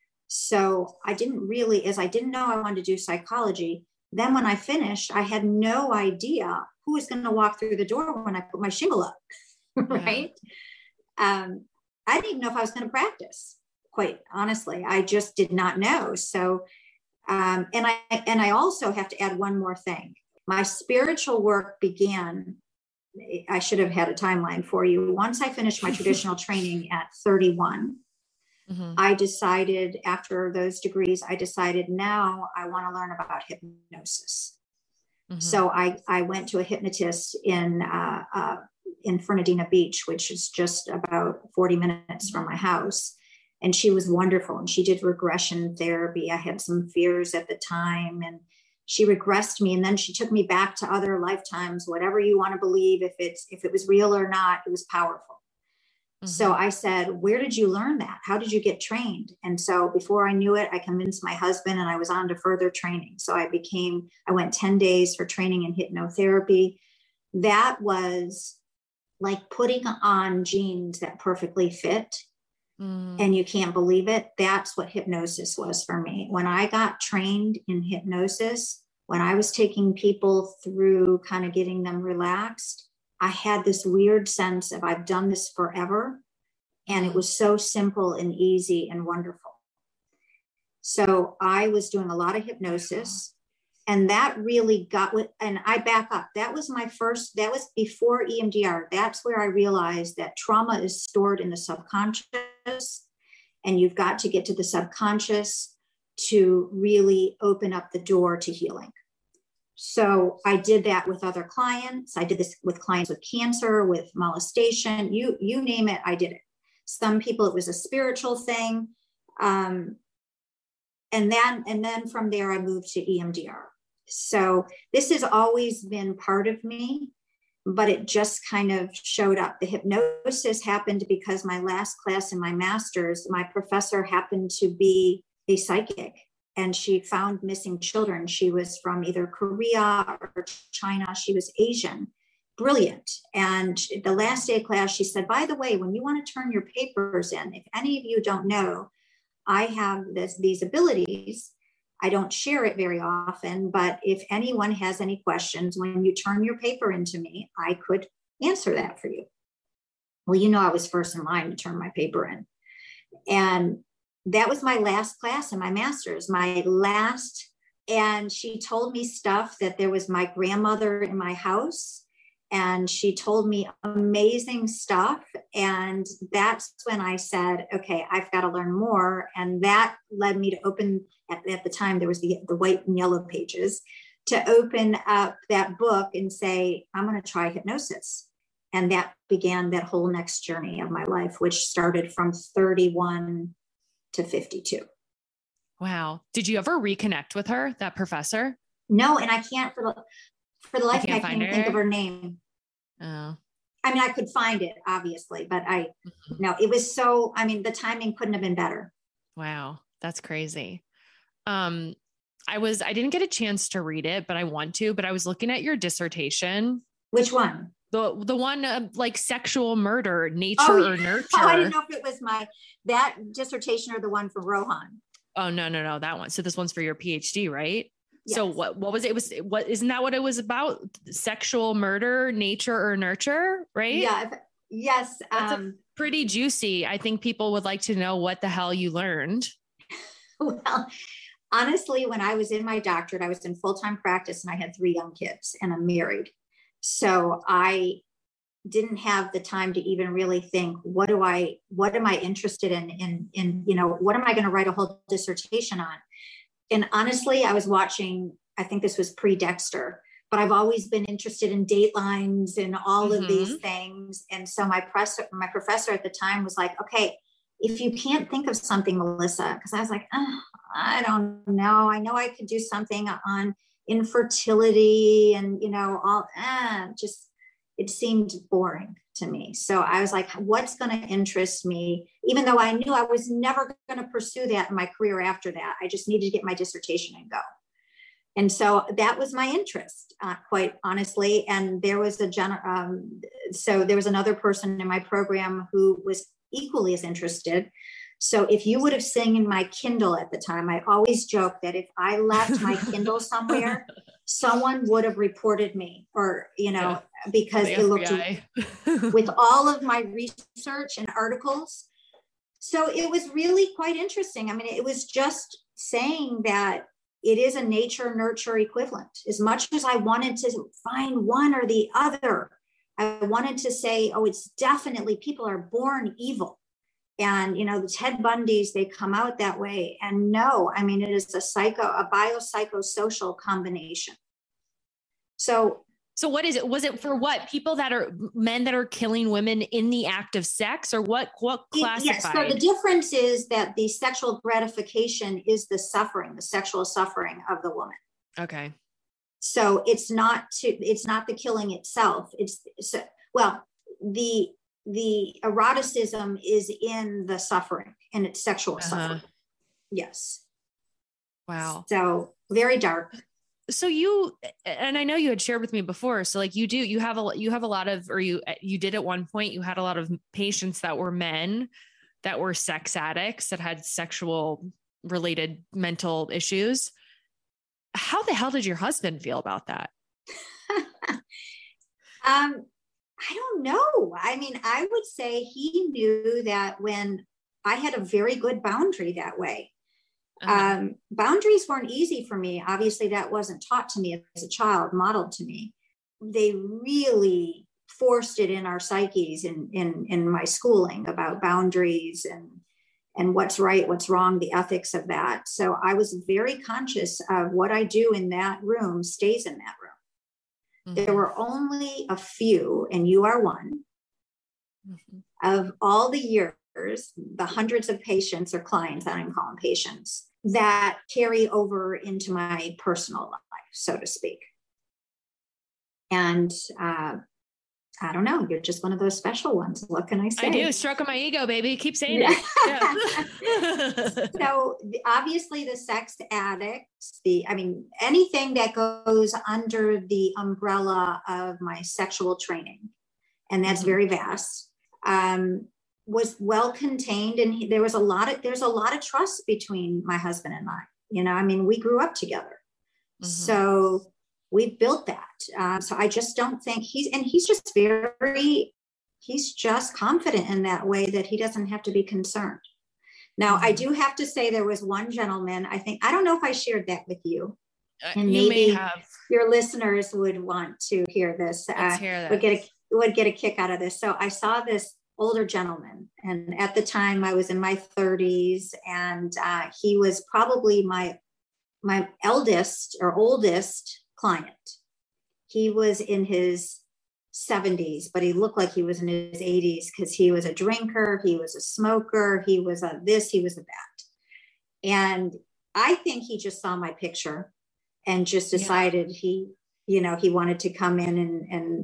So I didn't really, as I didn't know I wanted to do psychology, then when I finished, I had no idea who was going to walk through the door when I put my shingle up, right? Yeah. Um, I didn't even know if I was going to practice, quite honestly. I just did not know. So, um, and I and I also have to add one more thing. My spiritual work began, I should have had a timeline for you. Once I finished my traditional training at thirty-one, mm-hmm. I decided after those degrees, I decided now I want to learn about hypnosis. Mm-hmm. So I, I went to a hypnotist in, uh, uh, in Fernandina Beach, which is just about forty minutes from my house. And she was wonderful. And she did regression therapy. I had some fears at the time and she regressed me. And then she took me back to other lifetimes, whatever you want to believe, if it's, if it was real or not, it was powerful. So I said, where did you learn that? How did you get trained? And so before I knew it, I convinced my husband and I was on to further training. So I became, I went ten days for training in hypnotherapy. That was like putting on jeans that perfectly fit. Mm. And you can't believe it. That's what hypnosis was for me. When I got trained in hypnosis, when I was taking people through kind of getting them relaxed, I had this weird sense of I've done this forever. And it was so simple and easy and wonderful. So I was doing a lot of hypnosis, and that really got with, and I back up. That was my first, that was before E M D R. That's where I realized that trauma is stored in the subconscious, and you've got to get to the subconscious to really open up the door to healing. So I did that with other clients. I did this with clients with cancer, with molestation, you, you name it, I did it. Some people, it was a spiritual thing. Um, and then, and then from there, I moved to E M D R. So this has always been part of me, but it just kind of showed up. The hypnosis happened because my last class in my master's, my professor happened to be a psychic. And she found missing children. She was from either Korea or China. She was Asian, brilliant. And the last day of class, she said, by the way, when you want to turn your papers in, if any of you don't know, I have this, these abilities. I don't share it very often, but if anyone has any questions, when you turn your paper into me, I could answer that for you. Well, you know, I was first in line to turn my paper in. And that was my last class in my master's, my last. And she told me stuff that there was my grandmother in my house, and she told me amazing stuff. And that's when I said, okay, I've got to learn more. And that led me to open, at, at the time, there was the, the white and yellow pages, to open up that book and say, I'm going to try hypnosis. And that began that whole next journey of my life, which started from thirty-one to fifty-two. Wow. Did you ever reconnect with her, that professor? No. And I can't for the, for the life of me, I can't even think of her name. Oh. I mean, I could find it obviously, but I, mm-hmm. no, it was so, I mean, the timing couldn't have been better. Wow. That's crazy. Um, I was, I didn't get a chance to read it, but I want to, but I was looking at your dissertation. Which one? The the one uh, like sexual murder, nature oh, or nurture. Oh, I didn't know if it was my, that dissertation or the one for Rohan. Oh, no, no, no, that one. So this one's for your PhD, right? Yes. So what, what was it? it was what, isn't that what it was about? Sexual murder, nature or nurture, right? Yeah. Yes. That's um, pretty juicy. I think people would like to know what the hell you learned. Well, honestly, when I was in my doctorate, I was in full-time practice and I had three young kids and I'm married. So I didn't have the time to even really think, what do I, what am I interested in, in, in, you know, what am I going to write a whole dissertation on? And honestly, I was watching, I think this was pre-Dexter, but I've always been interested in datelines and all mm-hmm. of these things. And so my professor, my professor at the time was like, okay, if you can't think of something, Melissa, because I was like, oh, I don't know. I know I could do something on infertility and, you know, all eh, just, it seemed boring to me. So I was like, what's going to interest me? Even though I knew I was never going to pursue that in my career after that, I just needed to get my dissertation and go. And so that was my interest, uh, quite honestly. And there was a, gen- um, so there was another person in my program who was equally as interested. So if you would have seen my Kindle at the time, I always joke that if I left my Kindle somewhere, someone would have reported me, or, you know, yeah. because the it looked with all of my research and articles. So it was really quite interesting. I mean, it was just saying that it is a nature nurture equivalent. As much as I wanted to find one or the other, I wanted to say, oh, it's definitely people are born evil. And, you know, the Ted Bundys, they come out that way. And no, I mean, it is a psycho, a biopsychosocial combination. So, so what is it? Was it for what? People that are men that are killing women in the act of sex, or what, what classified? Yes. So the difference is that the sexual gratification is the suffering, the sexual suffering of the woman. Okay. So it's not to, it's not the killing itself. It's so, well, the, the eroticism is in the suffering, and it's sexual uh-huh. suffering. Yes. Wow. So very dark. So you, and I know you had shared with me before, so like you do, you have a, you have a lot of, or you, you did at one point, you had a lot of patients that were men that were sex addicts that had sexual related mental issues. How the hell did your husband feel about that? um, I don't know. I mean, I would say he knew that when I had a very good boundary that way. Uh-huh. Um, boundaries weren't easy for me. Obviously, that wasn't taught to me as a child, modeled to me. They really forced it in our psyches in, in, in my schooling about boundaries and, and what's right, what's wrong, the ethics of that. So I was very conscious of what I do in that room stays in that room. Mm-hmm. There were only a few, and you are one, mm-hmm. of all the years, the hundreds of patients or clients, I don't even call them patients, that carry over into my personal life, so to speak. And uh, I don't know, you're just one of those special ones. What can I say? I do. Stroke of my ego, baby. Keep saying yeah. it. Yeah. So obviously the sex addicts, the, I mean, anything that goes under the umbrella of my sexual training, and that's mm-hmm. very vast, um, was well contained. And he, there was a lot of, there's a lot of trust between my husband and I, you know, I mean, we grew up together. Mm-hmm. So we've built that. Uh, so I just don't think he's, and he's just very, he's just confident in that way that he doesn't have to be concerned. Now, mm-hmm. I do have to say there was one gentleman, I think, I don't know if I shared that with you. And you maybe may have. Your listeners would want to hear this, Let's uh, hear this. would get a, would get a kick out of this. So I saw this older gentleman, and at the time I was in my thirties, and uh, he was probably my my eldest or oldest client. He was in his seventies, but he looked like he was in his eighties because he was a drinker, he was a smoker, he was a this, he was a that. And I think he just saw my picture and just decided yeah. he, you know, he wanted to come in and and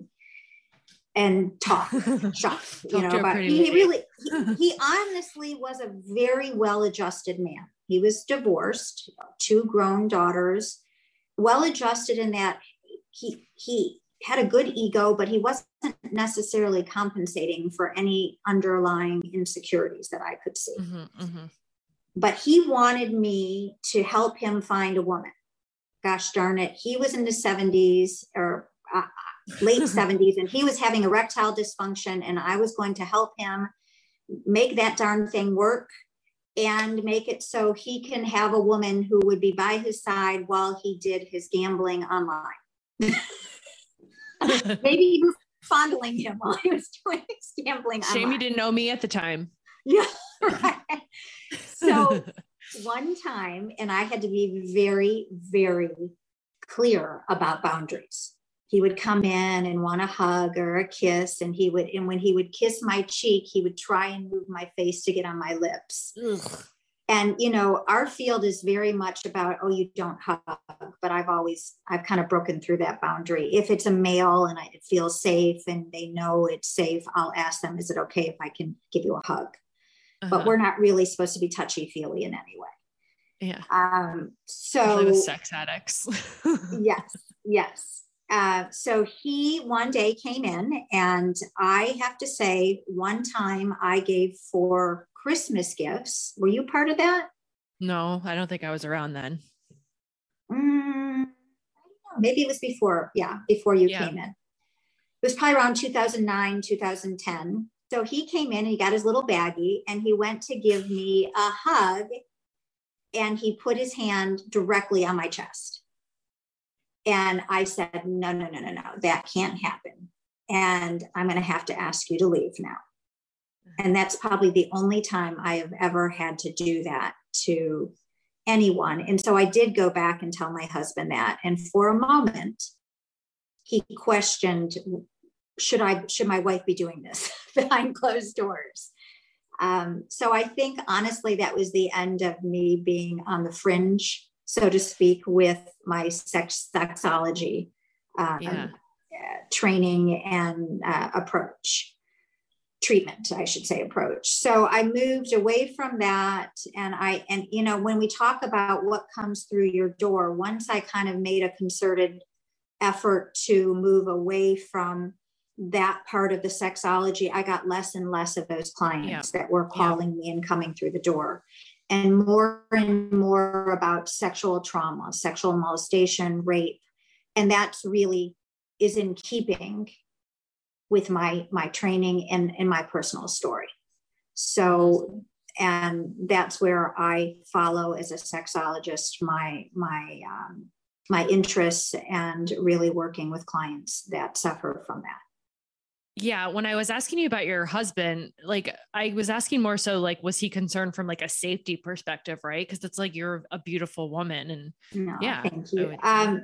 and talk shop, you know, about, he, he really, he, he honestly was a very well-adjusted man. He was divorced, two grown daughters, well-adjusted in that he, he had a good ego, but he wasn't necessarily compensating for any underlying insecurities that I could see. Mm-hmm, mm-hmm. But he wanted me to help him find a woman. Gosh darn it. He was in the seventies or uh, late seventies, and he was having erectile dysfunction, and I was going to help him make that darn thing work and make it so he can have a woman who would be by his side while he did his gambling online. Maybe even fondling him while he was doing his gambling online. Shame you didn't know me at the time. Yeah, right. So one time, and I had to be very, very clear about boundaries. He would come in and want a hug or a kiss, and he would, and when he would kiss my cheek, he would try and move my face to get on my lips. Ugh. And, you know, our field is very much about, oh, you don't hug, but I've always, I've kind of broken through that boundary. If it's a male and I, it feels safe and they know it's safe, I'll ask them, is it okay if I can give you a hug? Uh-huh. But we're not really supposed to be touchy-feely in any way. Yeah. Um, so especially with sex addicts. yes, yes. Uh, so he one day came in, and I have to say, one time I gave four Christmas gifts. Were you part of that? No, I don't think I was around then. Mm, maybe it was before. Yeah, before you yeah. came in. It was probably around two thousand nine, two thousand ten. So he came in and he got his little baggie, and he went to give me a hug, and he put his hand directly on my chest. And I said, no, no, no, no, no, that can't happen. And I'm going to have to ask you to leave now. And that's probably the only time I have ever had to do that to anyone. And so I did go back and tell my husband that. And for a moment, he questioned, should I, should my wife be doing this behind closed doors? Um, so I think, honestly, that was the end of me being on the fringe, so to speak, with my sex sexology um, yeah. uh, training and uh, approach. treatment, I should say, approach. So I moved away from that. And I, and, you know, when we talk about what comes through your door, once I kind of made a concerted effort to move away from that part of the sexology, I got less and less of those clients yeah. that were calling yeah. me and coming through the door, and more and more about sexual trauma, sexual molestation, rape. And that's really is in keeping with my, my training and, and my personal story. So, and that's where I follow as a sexologist, my, my, um, my interests, and really working with clients that suffer from that. Yeah. When I was asking you about your husband, like I was asking more so like, was he concerned from like a safety perspective, right? Because it's like, you're a beautiful woman, and no, yeah. Thank you. Would, um,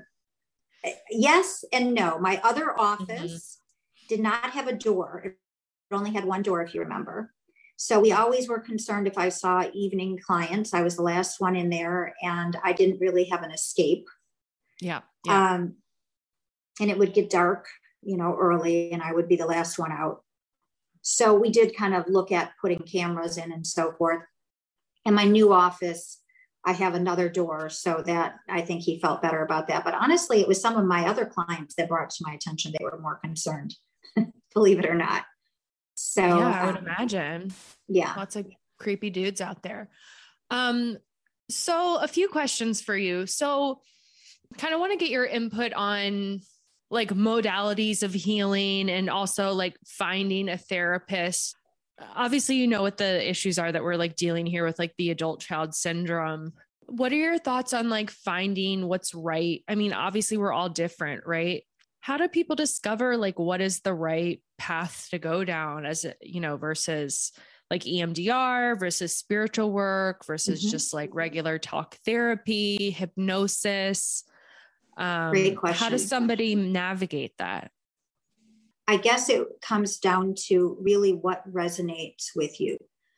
yes and no. My other office mm-hmm. did not have a door. It only had one door, if you remember. So we always were concerned if I saw evening clients, I was the last one in there, and I didn't really have an escape. Yeah. yeah. Um, and it would get dark, you know, early, and I would be the last one out. So we did kind of look at putting cameras in and so forth. In my new office, I have another door, so that I think he felt better about that. But honestly, it was some of my other clients that brought to my attention. They were more concerned, believe it or not. So yeah, I would um, imagine. Yeah. Lots of creepy dudes out there. Um, so a few questions for you. So kind of want to get your input on like modalities of healing, and also like finding a therapist. Obviously, you know what the issues are that we're like dealing here with, like the adult child syndrome. What are your thoughts on like finding what's right? I mean, obviously we're all different, right? How do people discover like what is the right path to go down, as you know, versus like E M D R versus spiritual work versus mm-hmm. just like regular talk therapy, hypnosis? Um, Great question. How does somebody navigate that? I guess it comes down to really what resonates with you.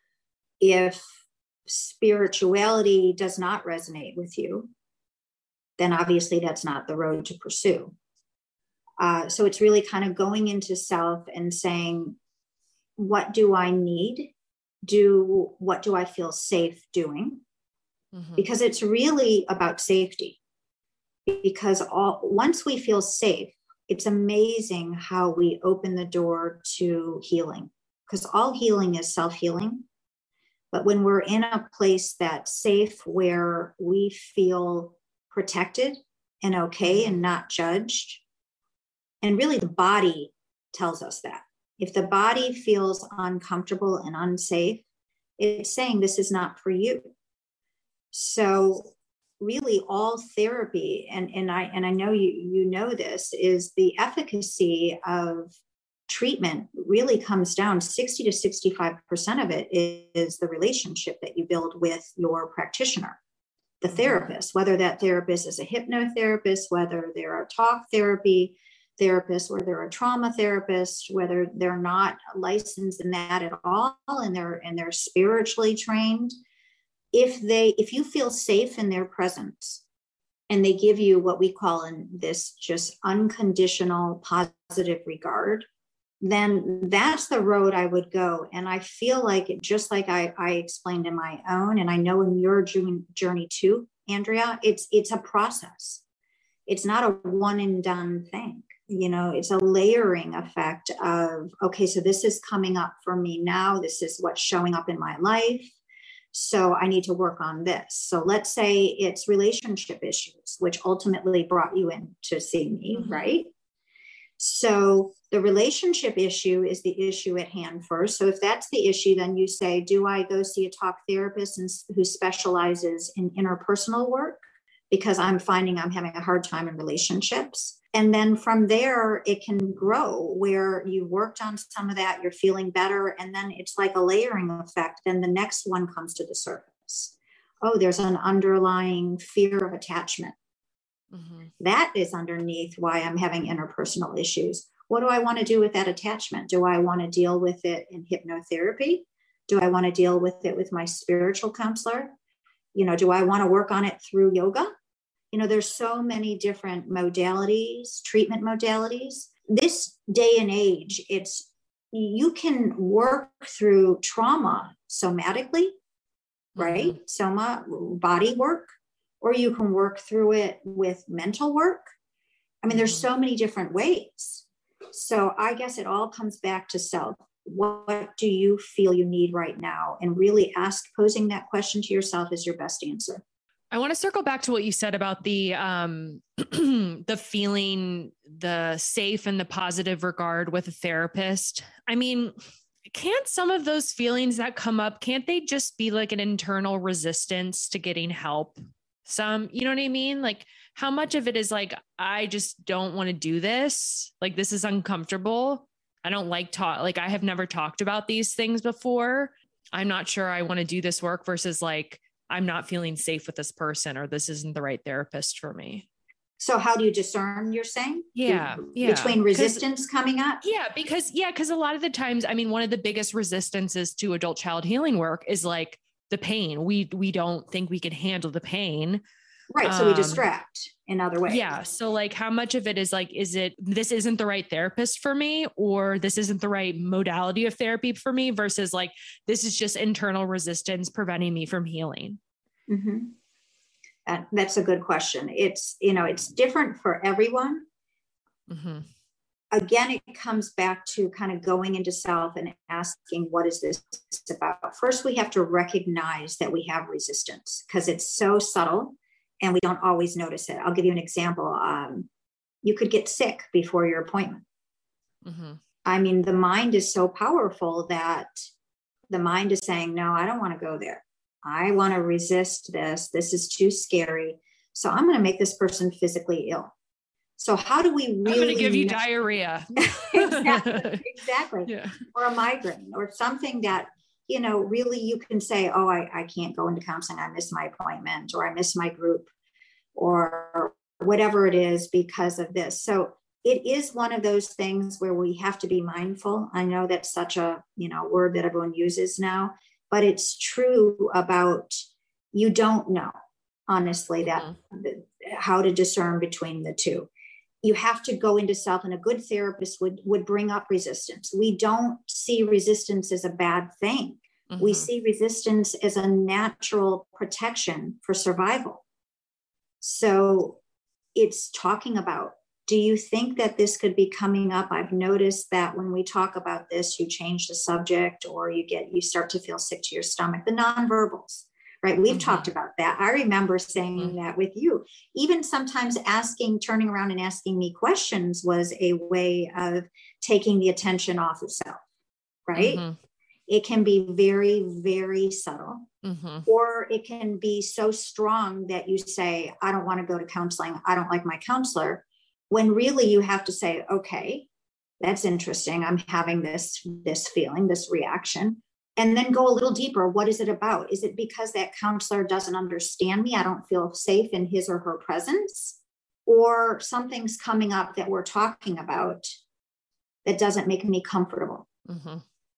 If spirituality does not resonate with you, then obviously that's not the road to pursue. Uh, so it's really kind of going into self and saying, what do I need? Do what do I feel safe doing? Mm-hmm. Because it's really about safety. Because all, once we feel safe, it's amazing how we open the door to healing, because all healing is self-healing. But when we're in a place that's safe, where we feel protected and okay and not judged, and really the body tells us that. If the body feels uncomfortable and unsafe, it's saying this is not for you. So really all therapy, and, and I and I know you you know this, is the efficacy of treatment really comes down, sixty to sixty-five percent of it is the relationship that you build with your practitioner, the therapist, whether that therapist is a hypnotherapist, whether they're a talk therapy therapist, or they're a trauma therapist, whether they're not licensed in that at all, and they're and they're spiritually trained. If they, if you feel safe in their presence, and they give you what we call in this just unconditional positive regard, then that's the road I would go. And I feel like, just like I, I explained in my own, and I know in your journey too, Andrea, it's it's a process. It's not a one and done thing. You know, it's a layering effect of, okay, so this is coming up for me now. This is what's showing up in my life. So I need to work on this. So let's say it's relationship issues, which ultimately brought you in to see me, mm-hmm. right? So the relationship issue is the issue at hand first. So if that's the issue, then you say, do I go see a talk therapist and, who specializes in interpersonal work? Because I'm finding I'm having a hard time in relationships. And then from there, it can grow where you worked on some of that, you're feeling better. And then it's like a layering effect. Then the next one comes to the surface. Oh, there's an underlying fear of attachment. Mm-hmm. That is underneath why I'm having interpersonal issues. What do I want to do with that attachment? Do I want to deal with it in hypnotherapy? Do I want to deal with it with my spiritual counselor? You know, do I want to work on it through yoga? You know, there's so many different modalities, treatment modalities. This day and age, it's you can work through trauma somatically, right? Mm-hmm. Soma, body work, or you can work through it with mental work. I mean, mm-hmm. there's so many different ways. So I guess it all comes back to self. What do you feel you need right now? And really ask, posing that question to yourself is your best answer. I want to circle back to what you said about the, um, the feeling, the safe and the positive regard with a therapist. I mean, can't some of those feelings that come up, can't they just be like an internal resistance to getting help? Some, you know what I mean? Like how much of it is like, I just don't want to do this. Like, this is uncomfortable. I don't like talk. Like I have never talked about these things before. I'm not sure I want to do this work versus like, I'm not feeling safe with this person, or this isn't the right therapist for me. So how do you discern, you're saying? Yeah. yeah. Between resistance coming up? Yeah. Because, yeah. Cause a lot of the times, I mean, one of the biggest resistances to adult child healing work is like the pain. We, we don't think we can handle the pain. Right. So um, we distract in other ways. Yeah. So like how much of it is like, is it, this isn't the right therapist for me, or this isn't the right modality of therapy for me, versus like, this is just internal resistance preventing me from healing? Mm-hmm. Uh, that's a good question. It's, you know, it's different for everyone. Mm-hmm. Again, it comes back to kind of going into self and asking, what is this about? First, we have to recognize that we have resistance because it's so subtle and we don't always notice it. I'll give you an example. Um, you could get sick before your appointment. Mm-hmm. I mean, the mind is so powerful that the mind is saying, no, I don't want to go there. I want to resist this. This is too scary. So I'm going to make this person physically ill. So how do we really— I'm going to give you know- diarrhea. exactly. Exactly. Yeah. Or a migraine or something that, you know, really you can say, oh, I, I can't go into counseling. I missed my appointment, or I missed my group, or whatever it is because of this. So it is one of those things where we have to be mindful. I know that's such a, you know, word that everyone uses now, but it's true about, you don't know, honestly, that mm-hmm. how to discern between the two. You have to go into self, and a good therapist would, would bring up resistance. We don't see resistance as a bad thing. Mm-hmm. We see resistance as a natural protection for survival. So it's talking about, do you think that this could be coming up? I've noticed that when we talk about this, you change the subject, or you get, you start to feel sick to your stomach, the nonverbals, right? We've mm-hmm. talked about that. I remember saying mm-hmm. that with you. Even sometimes asking, turning around and asking me questions was a way of taking the attention off of self, right? Mm-hmm. It can be very, very subtle, mm-hmm. or it can be so strong that you say, I don't want to go to counseling. I don't like my counselor. When really you have to say, okay, that's interesting. I'm having this, this feeling, this reaction, and then go a little deeper. What is it about? Is it because that counselor doesn't understand me? I don't feel safe in his or her presence, or something's coming up that we're talking about that doesn't make me comfortable. Mm-hmm.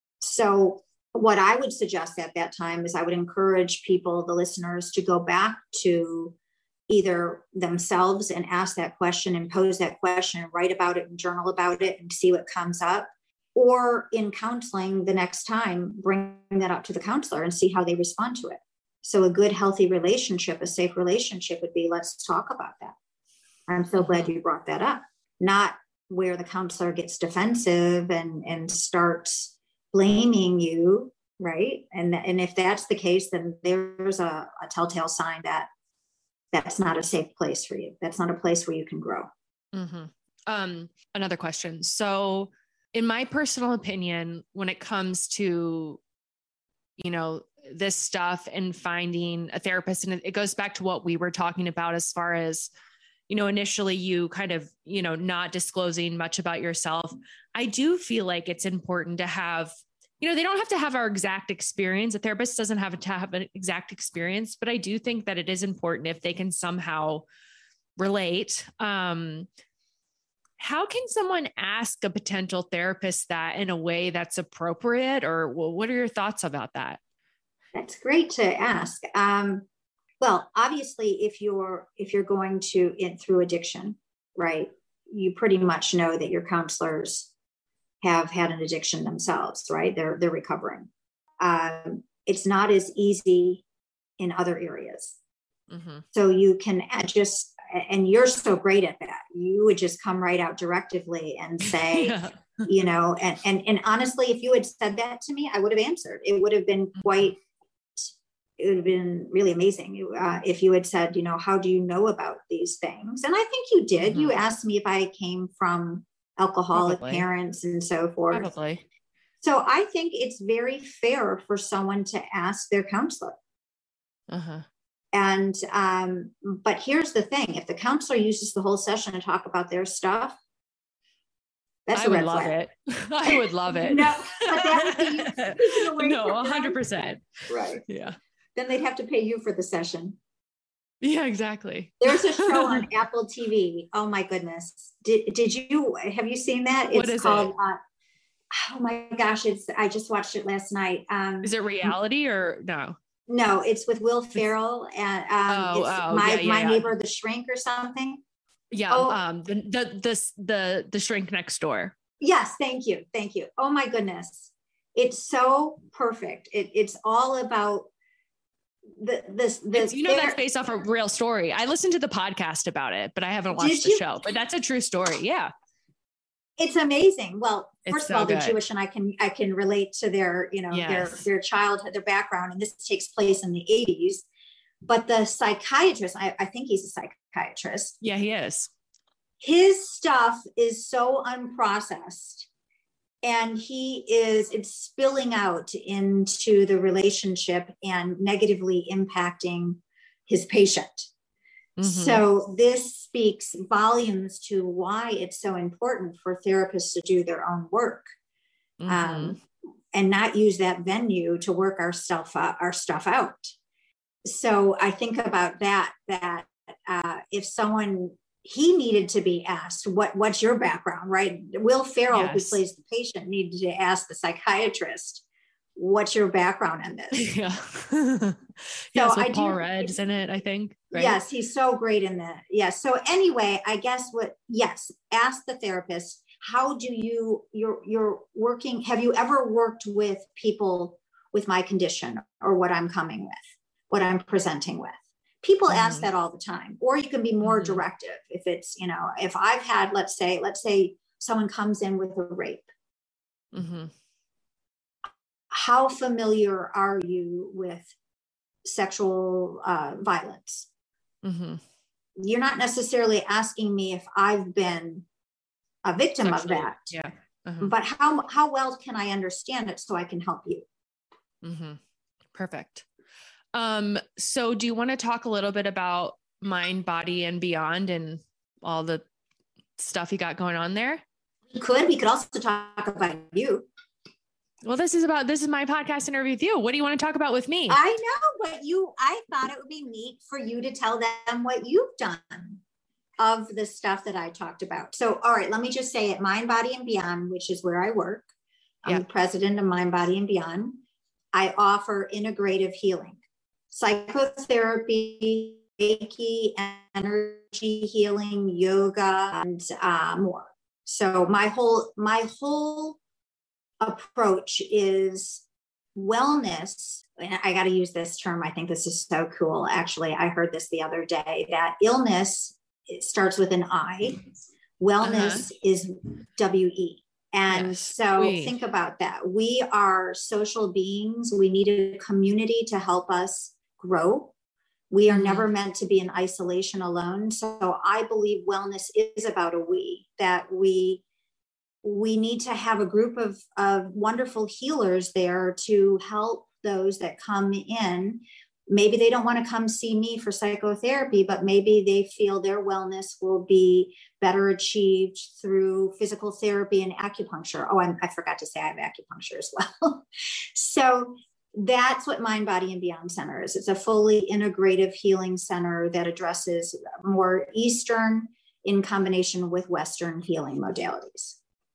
So what I would suggest at that time is I would encourage people, the listeners, to go back to either themselves and ask that question and pose that question and write about it and journal about it and see what comes up, or in counseling the next time, bring that up to the counselor and see how they respond to it. So a good, healthy relationship, a safe relationship would be, let's talk about that. I'm so glad you brought that up. Not where the counselor gets defensive and, and starts blaming you, right? And, and if that's the case, then there's a, a telltale sign that that's not a safe place for you. That's not a place where you can grow. Mm-hmm. Um, another question. So in my personal opinion, when it comes to, you know, this stuff and finding a therapist, and it goes back to what we were talking about as far as, you know, initially you kind of, you know, not disclosing much about yourself. I do feel like it's important to have, you know, they don't have to have our exact experience. A therapist doesn't have to have an exact experience, but I do think that it is important if they can somehow relate. Um, how can someone ask a potential therapist that in a way that's appropriate? Or well, what are your thoughts about that? That's great to ask. Um, well, obviously, if you're if you're going to in through addiction, right, you pretty much know that your counselors have had an addiction themselves, right? They're, they're recovering. Um, it's not as easy in other areas. Mm-hmm. So you can just, and you're so great at that. You would just come right out directively and say, yeah. you know, and, and, and honestly, if you had said that to me, I would have answered. It would have been quite, it would have been really amazing. Uh, if you had said, you know, how do you know about these things? And I think you did. Mm-hmm. You asked me if I came from alcoholic Probably. parents and so forth. Probably. So I think it's very fair for someone to ask their counselor. Uh-huh. And, um, but here's the thing, if the counselor uses the whole session to talk about their stuff, that's I a would red love flag. it. I would love it. No, but that would be away no, a hundred percent. Right. Yeah. Then they'd have to pay you for the session. Yeah, exactly. There's a show on Apple T V. Oh my goodness. Did, did you, have you seen that? It's what is called, it? Uh, oh my gosh. It's, I just watched it last night. Um, is it reality or no? No, it's with Will Ferrell and um, oh, it's oh, my, yeah, yeah, my yeah. neighbor, the shrink or something. Yeah. Oh. Um, the, the, the, the, the shrink next door. Yes. Thank you. Thank you. Oh my goodness. It's so perfect. It, it's all about the, this, this, you know, that's based off a real story. I listened to the podcast about it, but I haven't watched the show, but that's a true story. Yeah. It's amazing. Well, it's first so of all, they're good. Jewish, and I can I can relate to their, you know, yes. their their childhood, their background, and this takes place in the eighties. But the psychiatrist, I, I think he's a psychiatrist. Yeah, he is. His stuff is so unprocessed, and he is it's spilling out into the relationship and negatively impacting his patient. Mm-hmm. So this speaks volumes to why it's so important for therapists to do their own work, mm-hmm. um, and not use that venue to work our stuff out, our stuff out. So I think about that, that uh, if someone, he needed to be asked, what, what's your background, right? Will Ferrell, yes. who plays the patient, needed to ask the psychiatrist, what's your background in this? Yeah. so yes, with I Paul do, Rudd's in it, I think. Right? Yes, he's so great in that. Yes. So anyway, I guess what, yes, ask the therapist, how do you, you're, you're working, have you ever worked with people with my condition or what I'm coming with, what I'm presenting with? People mm-hmm. ask that all the time, or you can be more mm-hmm. directive. If it's, you know, if I've had, let's say, let's say someone comes in with a rape. Mm-hmm. How familiar are you with sexual uh, violence? Mm-hmm. You're not necessarily asking me if I've been a victim Sexually, of that, yeah. Uh-huh. but how how well can I understand it so I can help you? Mm-hmm. Perfect. Um, so do you want to talk a little bit about Mind, Body, and Beyond and all the stuff you got going on there? We could. We could also talk about you. Well, this is about, this is my podcast interview with you. What do you want to talk about with me? I know, but you, I thought it would be neat for you to tell them what you've done of the stuff that I talked about. So, all right, let me just say it, Mind, Body, and Beyond, which is where I work. I'm yeah. the president of Mind, Body, and Beyond. I offer integrative healing, psychotherapy, Reiki, energy healing, yoga, and uh, more. So my whole, my whole approach is wellness. And I got to use this term. I think this is so cool. Actually, I heard this the other day that illness, it starts with an I. Wellness uh-huh. is W E. And yes, so we. think about that. We are social beings. We need a community to help us grow. We are mm-hmm. never meant to be in isolation alone. So I believe wellness is about a we, that we we need to have a group of, of wonderful healers there to help those that come in. Maybe they don't want to come see me for psychotherapy, but maybe they feel their wellness will be better achieved through physical therapy and acupuncture. Oh, I'm, I forgot to say I have acupuncture as well. So that's what Mind, Body, and Beyond Center is. It's a fully integrative healing center that addresses more Eastern in combination with Western healing modalities.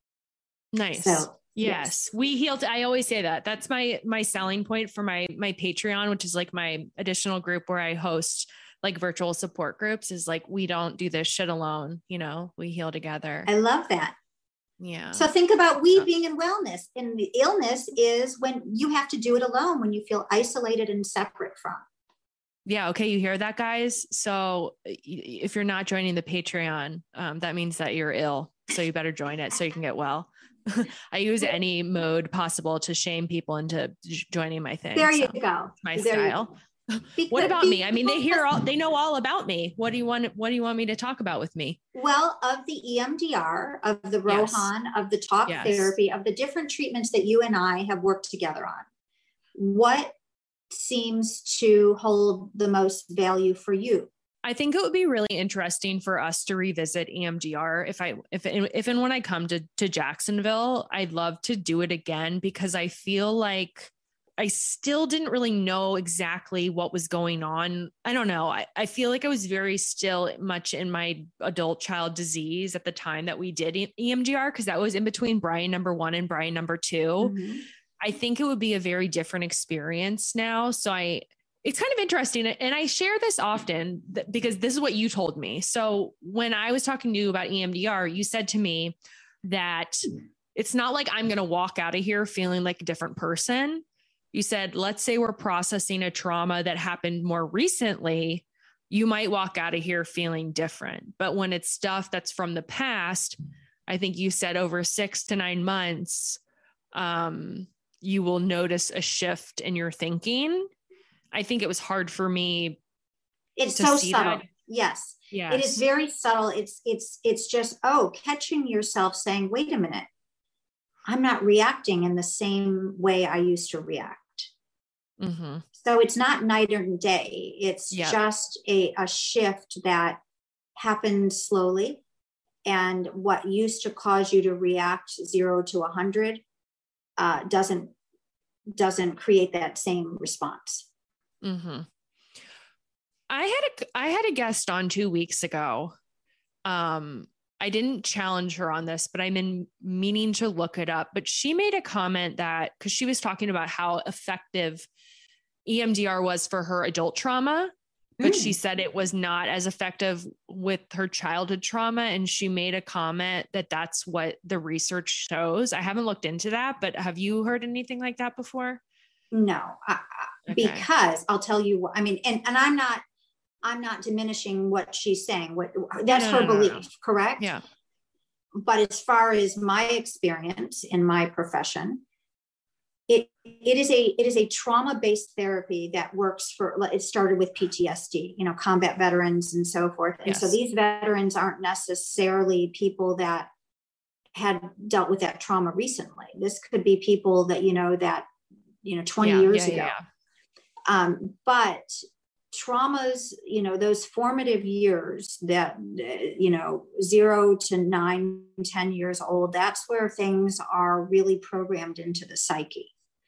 Nice. So, yes. yes. We healed. I always say that that's my, my selling point for my, my Patreon, which is like my additional group where I host like virtual support groups, is like, we don't do this shit alone. You know, we heal together. I love that. Yeah. So think about we being in wellness, and the illness is when you have to do it alone, when you feel isolated and separate from. Yeah. Okay. You hear that, guys? So if you're not joining the Patreon, um, that means that you're ill. So you better join it so you can get well. I use any mode possible to shame people into joining my thing. There you so go. My there style. Because, what about me? I mean, they hear all, they know all about me. What do you want? What do you want me to talk about with me? Well, of the E M D R, of the Rohan, yes. of the talk yes. therapy, of the different treatments that you and I have worked together on, what seems to hold the most value for you? I think it would be really interesting for us to revisit E M D R. If I, if, if, and when I come to, to Jacksonville, I'd love to do it again, because I feel like I still didn't really know exactly what was going on. I don't know. I, I feel like I was very still much in my adult child disease at the time that we did E M D R, because that was in between Brian number one and Brian number two. Mm-hmm. I think it would be a very different experience now. So I, it's kind of interesting. And I share this often because this is what you told me. So when I was talking to you about E M D R, you said to me that it's not like I'm going to walk out of here feeling like a different person. You said, let's say we're processing a trauma that happened more recently. You might walk out of here feeling different. But when it's stuff that's from the past, I think you said over six to nine months, um, you will notice a shift in your thinking. I think it was hard for me. It's so subtle. That. Yes. Yes. It is very subtle. It's, it's, it's just, oh, catching yourself saying, wait a minute, I'm not reacting in the same way I used to react. Mm-hmm. So it's not night or day. It's yep. just a, a shift that happened slowly. And what used to cause you to react zero to a hundred uh, doesn't, doesn't create that same response. Mm-hmm. I had a, I had a guest on two weeks ago. Um, I didn't challenge her on this, but I'm in meaning to look it up, but she made a comment that, cause she was talking about how effective E M D R was for her adult trauma, but mm. she said it was not as effective with her childhood trauma. And she made a comment that that's what the research shows. I haven't looked into that, but have you heard anything like that before? No, uh, okay. Because I'll tell you what, I mean, and, and I'm not, I'm not diminishing what she's saying. What that's no, no, her no, belief, no, no. correct? Yeah. But as far as my experience in my profession, it it is a it is a trauma-based therapy that works for. It started with P T S D, you know, combat veterans and so forth. And yes. so these veterans aren't necessarily people that had dealt with that trauma recently. This could be people that you know that you know twenty yeah, years yeah, ago. Yeah. Um, but traumas, you know, those formative years that, you know, zero to nine, ten years old, that's where things are really programmed into the psyche.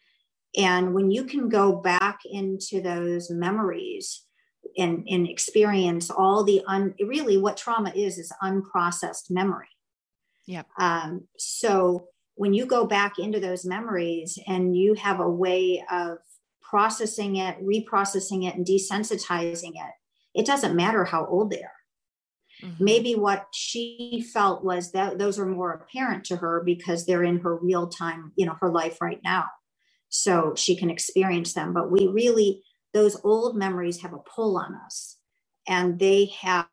And when you can go back into those memories and, and experience all the, un, really what trauma is, is unprocessed memory. Yeah. Um, so when you go back into those memories and you have a way of processing it, reprocessing it, and desensitizing it, it doesn't matter how old they are. Mm-hmm. Maybe what she felt was that those are more apparent to her because they're in her real time, you know, her life right now. So she can experience them. But we really, those old memories have a pull on us, and they have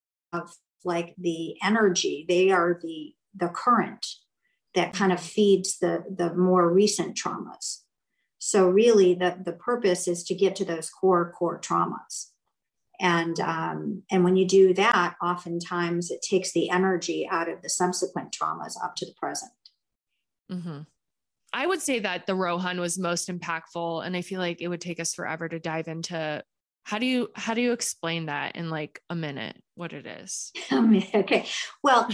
like the energy, they are the, the current that kind of feeds the, the more recent traumas. So really the, the purpose is to get to those core, core traumas. And, um, and when you do that, oftentimes it takes the energy out of the subsequent traumas up to the present. Mm-hmm. I would say that the Rohan was most impactful. And I feel like it would take us forever to dive into how do you, how do you explain that in like a minute, what it is? Okay. Well,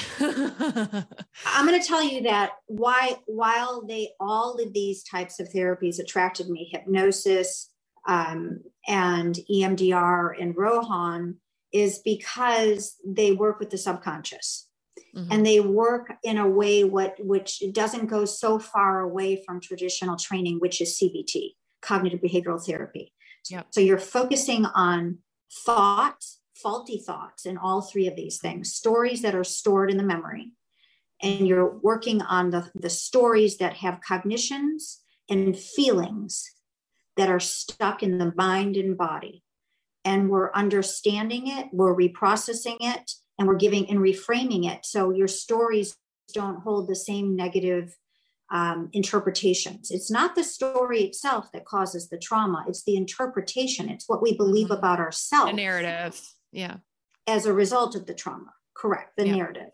I'm going to tell you that why, while they, all of these types of therapies attracted me, hypnosis, um, and E M D R and Rohan, is because they work with the subconscious. Mm-hmm. And they work in a way what, which doesn't go so far away from traditional training, which is C B T, cognitive behavioral therapy. Yep. So you're focusing on thoughts, faulty thoughts in all three of these things, stories that are stored in the memory. and you're working on the, the stories that have cognitions and feelings that are stuck in the mind and body. And we're understanding it, we're reprocessing it, and we're giving and reframing it. So your stories don't hold the same negative um, interpretations. It's not the story itself that causes the trauma. It's the interpretation. It's what we believe mm-hmm. about ourselves. The narrative. Yeah. As a result of the trauma. Correct. The yeah. narrative.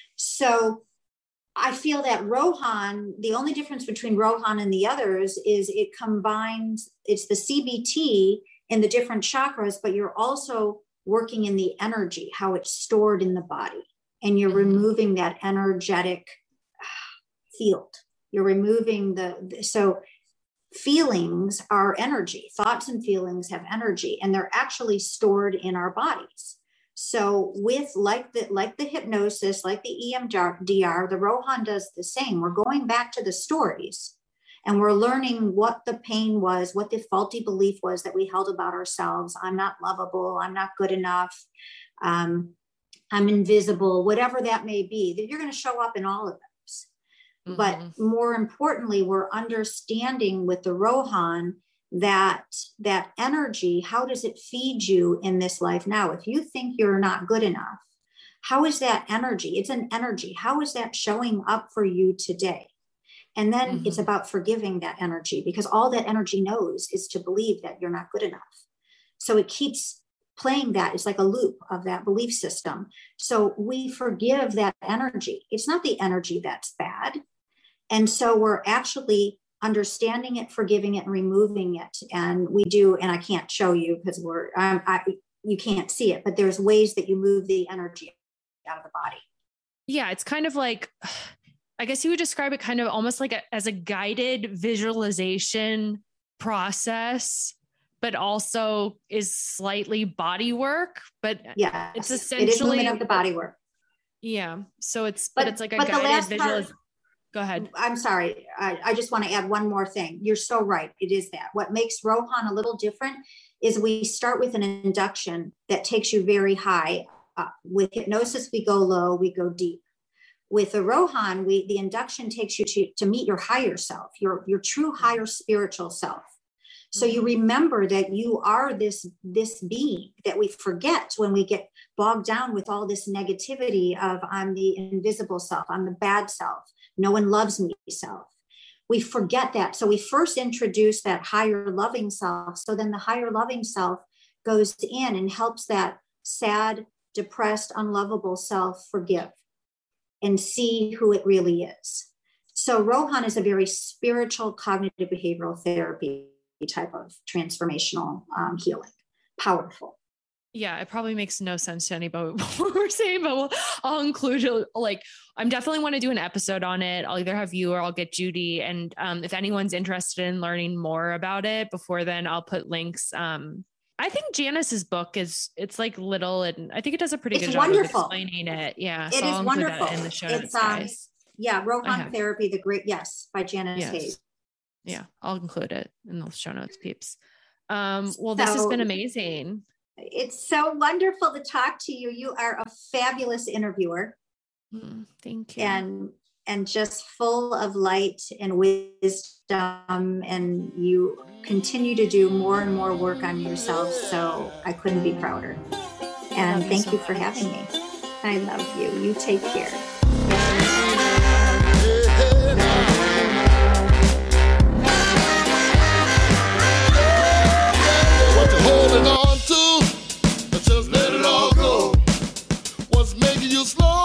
So I feel that Rohan, the only difference between Rohan and the others is it combines, it's the C B T in the different chakras, but you're also working in the energy, how it's stored in the body. And you're mm-hmm. removing that energetic field. You're removing the, so feelings are energy. Thoughts and feelings have energy, and they're actually stored in our bodies. So with like the, like the hypnosis, like the E M D R, the Rohan does the same. We're going back to the stories and we're learning what the pain was, what the faulty belief was that we held about ourselves. I'm not lovable. I'm not good enough. Um, I'm invisible, whatever that may be, that you're going to show up in all of those. Mm-hmm. But more importantly, we're understanding with the Rohan that that energy, how does it feed you in this life now? If you think you're not good enough, how is that energy? It's an energy. How is that showing up for you today? And then mm-hmm. it's about forgiving that energy, because all that energy knows is to believe that you're not good enough. So it keeps playing that. It's like a loop of that belief system. So we forgive that energy. It's not the energy that's bad. And so we're actually understanding it, forgiving it, and removing it. And we do, and I can't show you because we're, um, I, you can't see it, but there's ways that you move the energy out of the body. Yeah. It's kind of like, I guess you would describe it kind of almost like a, as a guided visualization process, but also is slightly body work, but yeah, it's essentially it is movement of the body work. Yeah. So it's, but, but it's like a but guided visualization. Go ahead. I'm sorry. I, I just want to add one more thing. You're so right. It is that. What makes Rohan a little different is we start with an induction that takes you very high up. With hypnosis, we go low, we go deep. With the Rohan, we the induction takes you to, to meet your higher self, your, your true higher spiritual self. So you remember that you are this, this being that we forget when we get bogged down with all this negativity of I'm the invisible self, I'm the bad self, no one loves me self. We forget that. So we first introduce that higher loving self. So then the higher loving self goes in and helps that sad, depressed, unlovable self forgive and see who it really is. So Rohan is a very spiritual cognitive behavioral therapy type of transformational um, healing. Powerful. Yeah, it probably makes no sense to anybody what we're saying, but we'll, I'll include, like, I'm definitely want to do an episode on it. I'll either have you or I'll get Judy. And um, if anyone's interested in learning more about it before then, I'll put links. Um, I think Janice's book is, it's like little, and I think it does a pretty it's good wonderful. job of explaining it. Yeah. It so is I'll wonderful. That in the show it's, notes, um, guys. Yeah. Rohan Therapy, the Great, yes, by Janice yes. Hayes. Yeah. I'll include it in the show notes, peeps. Um, well, this so, has been amazing. It's so wonderful to talk to you. You are a fabulous interviewer. Mm, thank you. And and just full of light and wisdom. And you continue to do more and more work on yourself. So I couldn't be prouder. And thank you, so you for having me. I love you. You take care. What you holding on to? Just let it all go. What's making you slow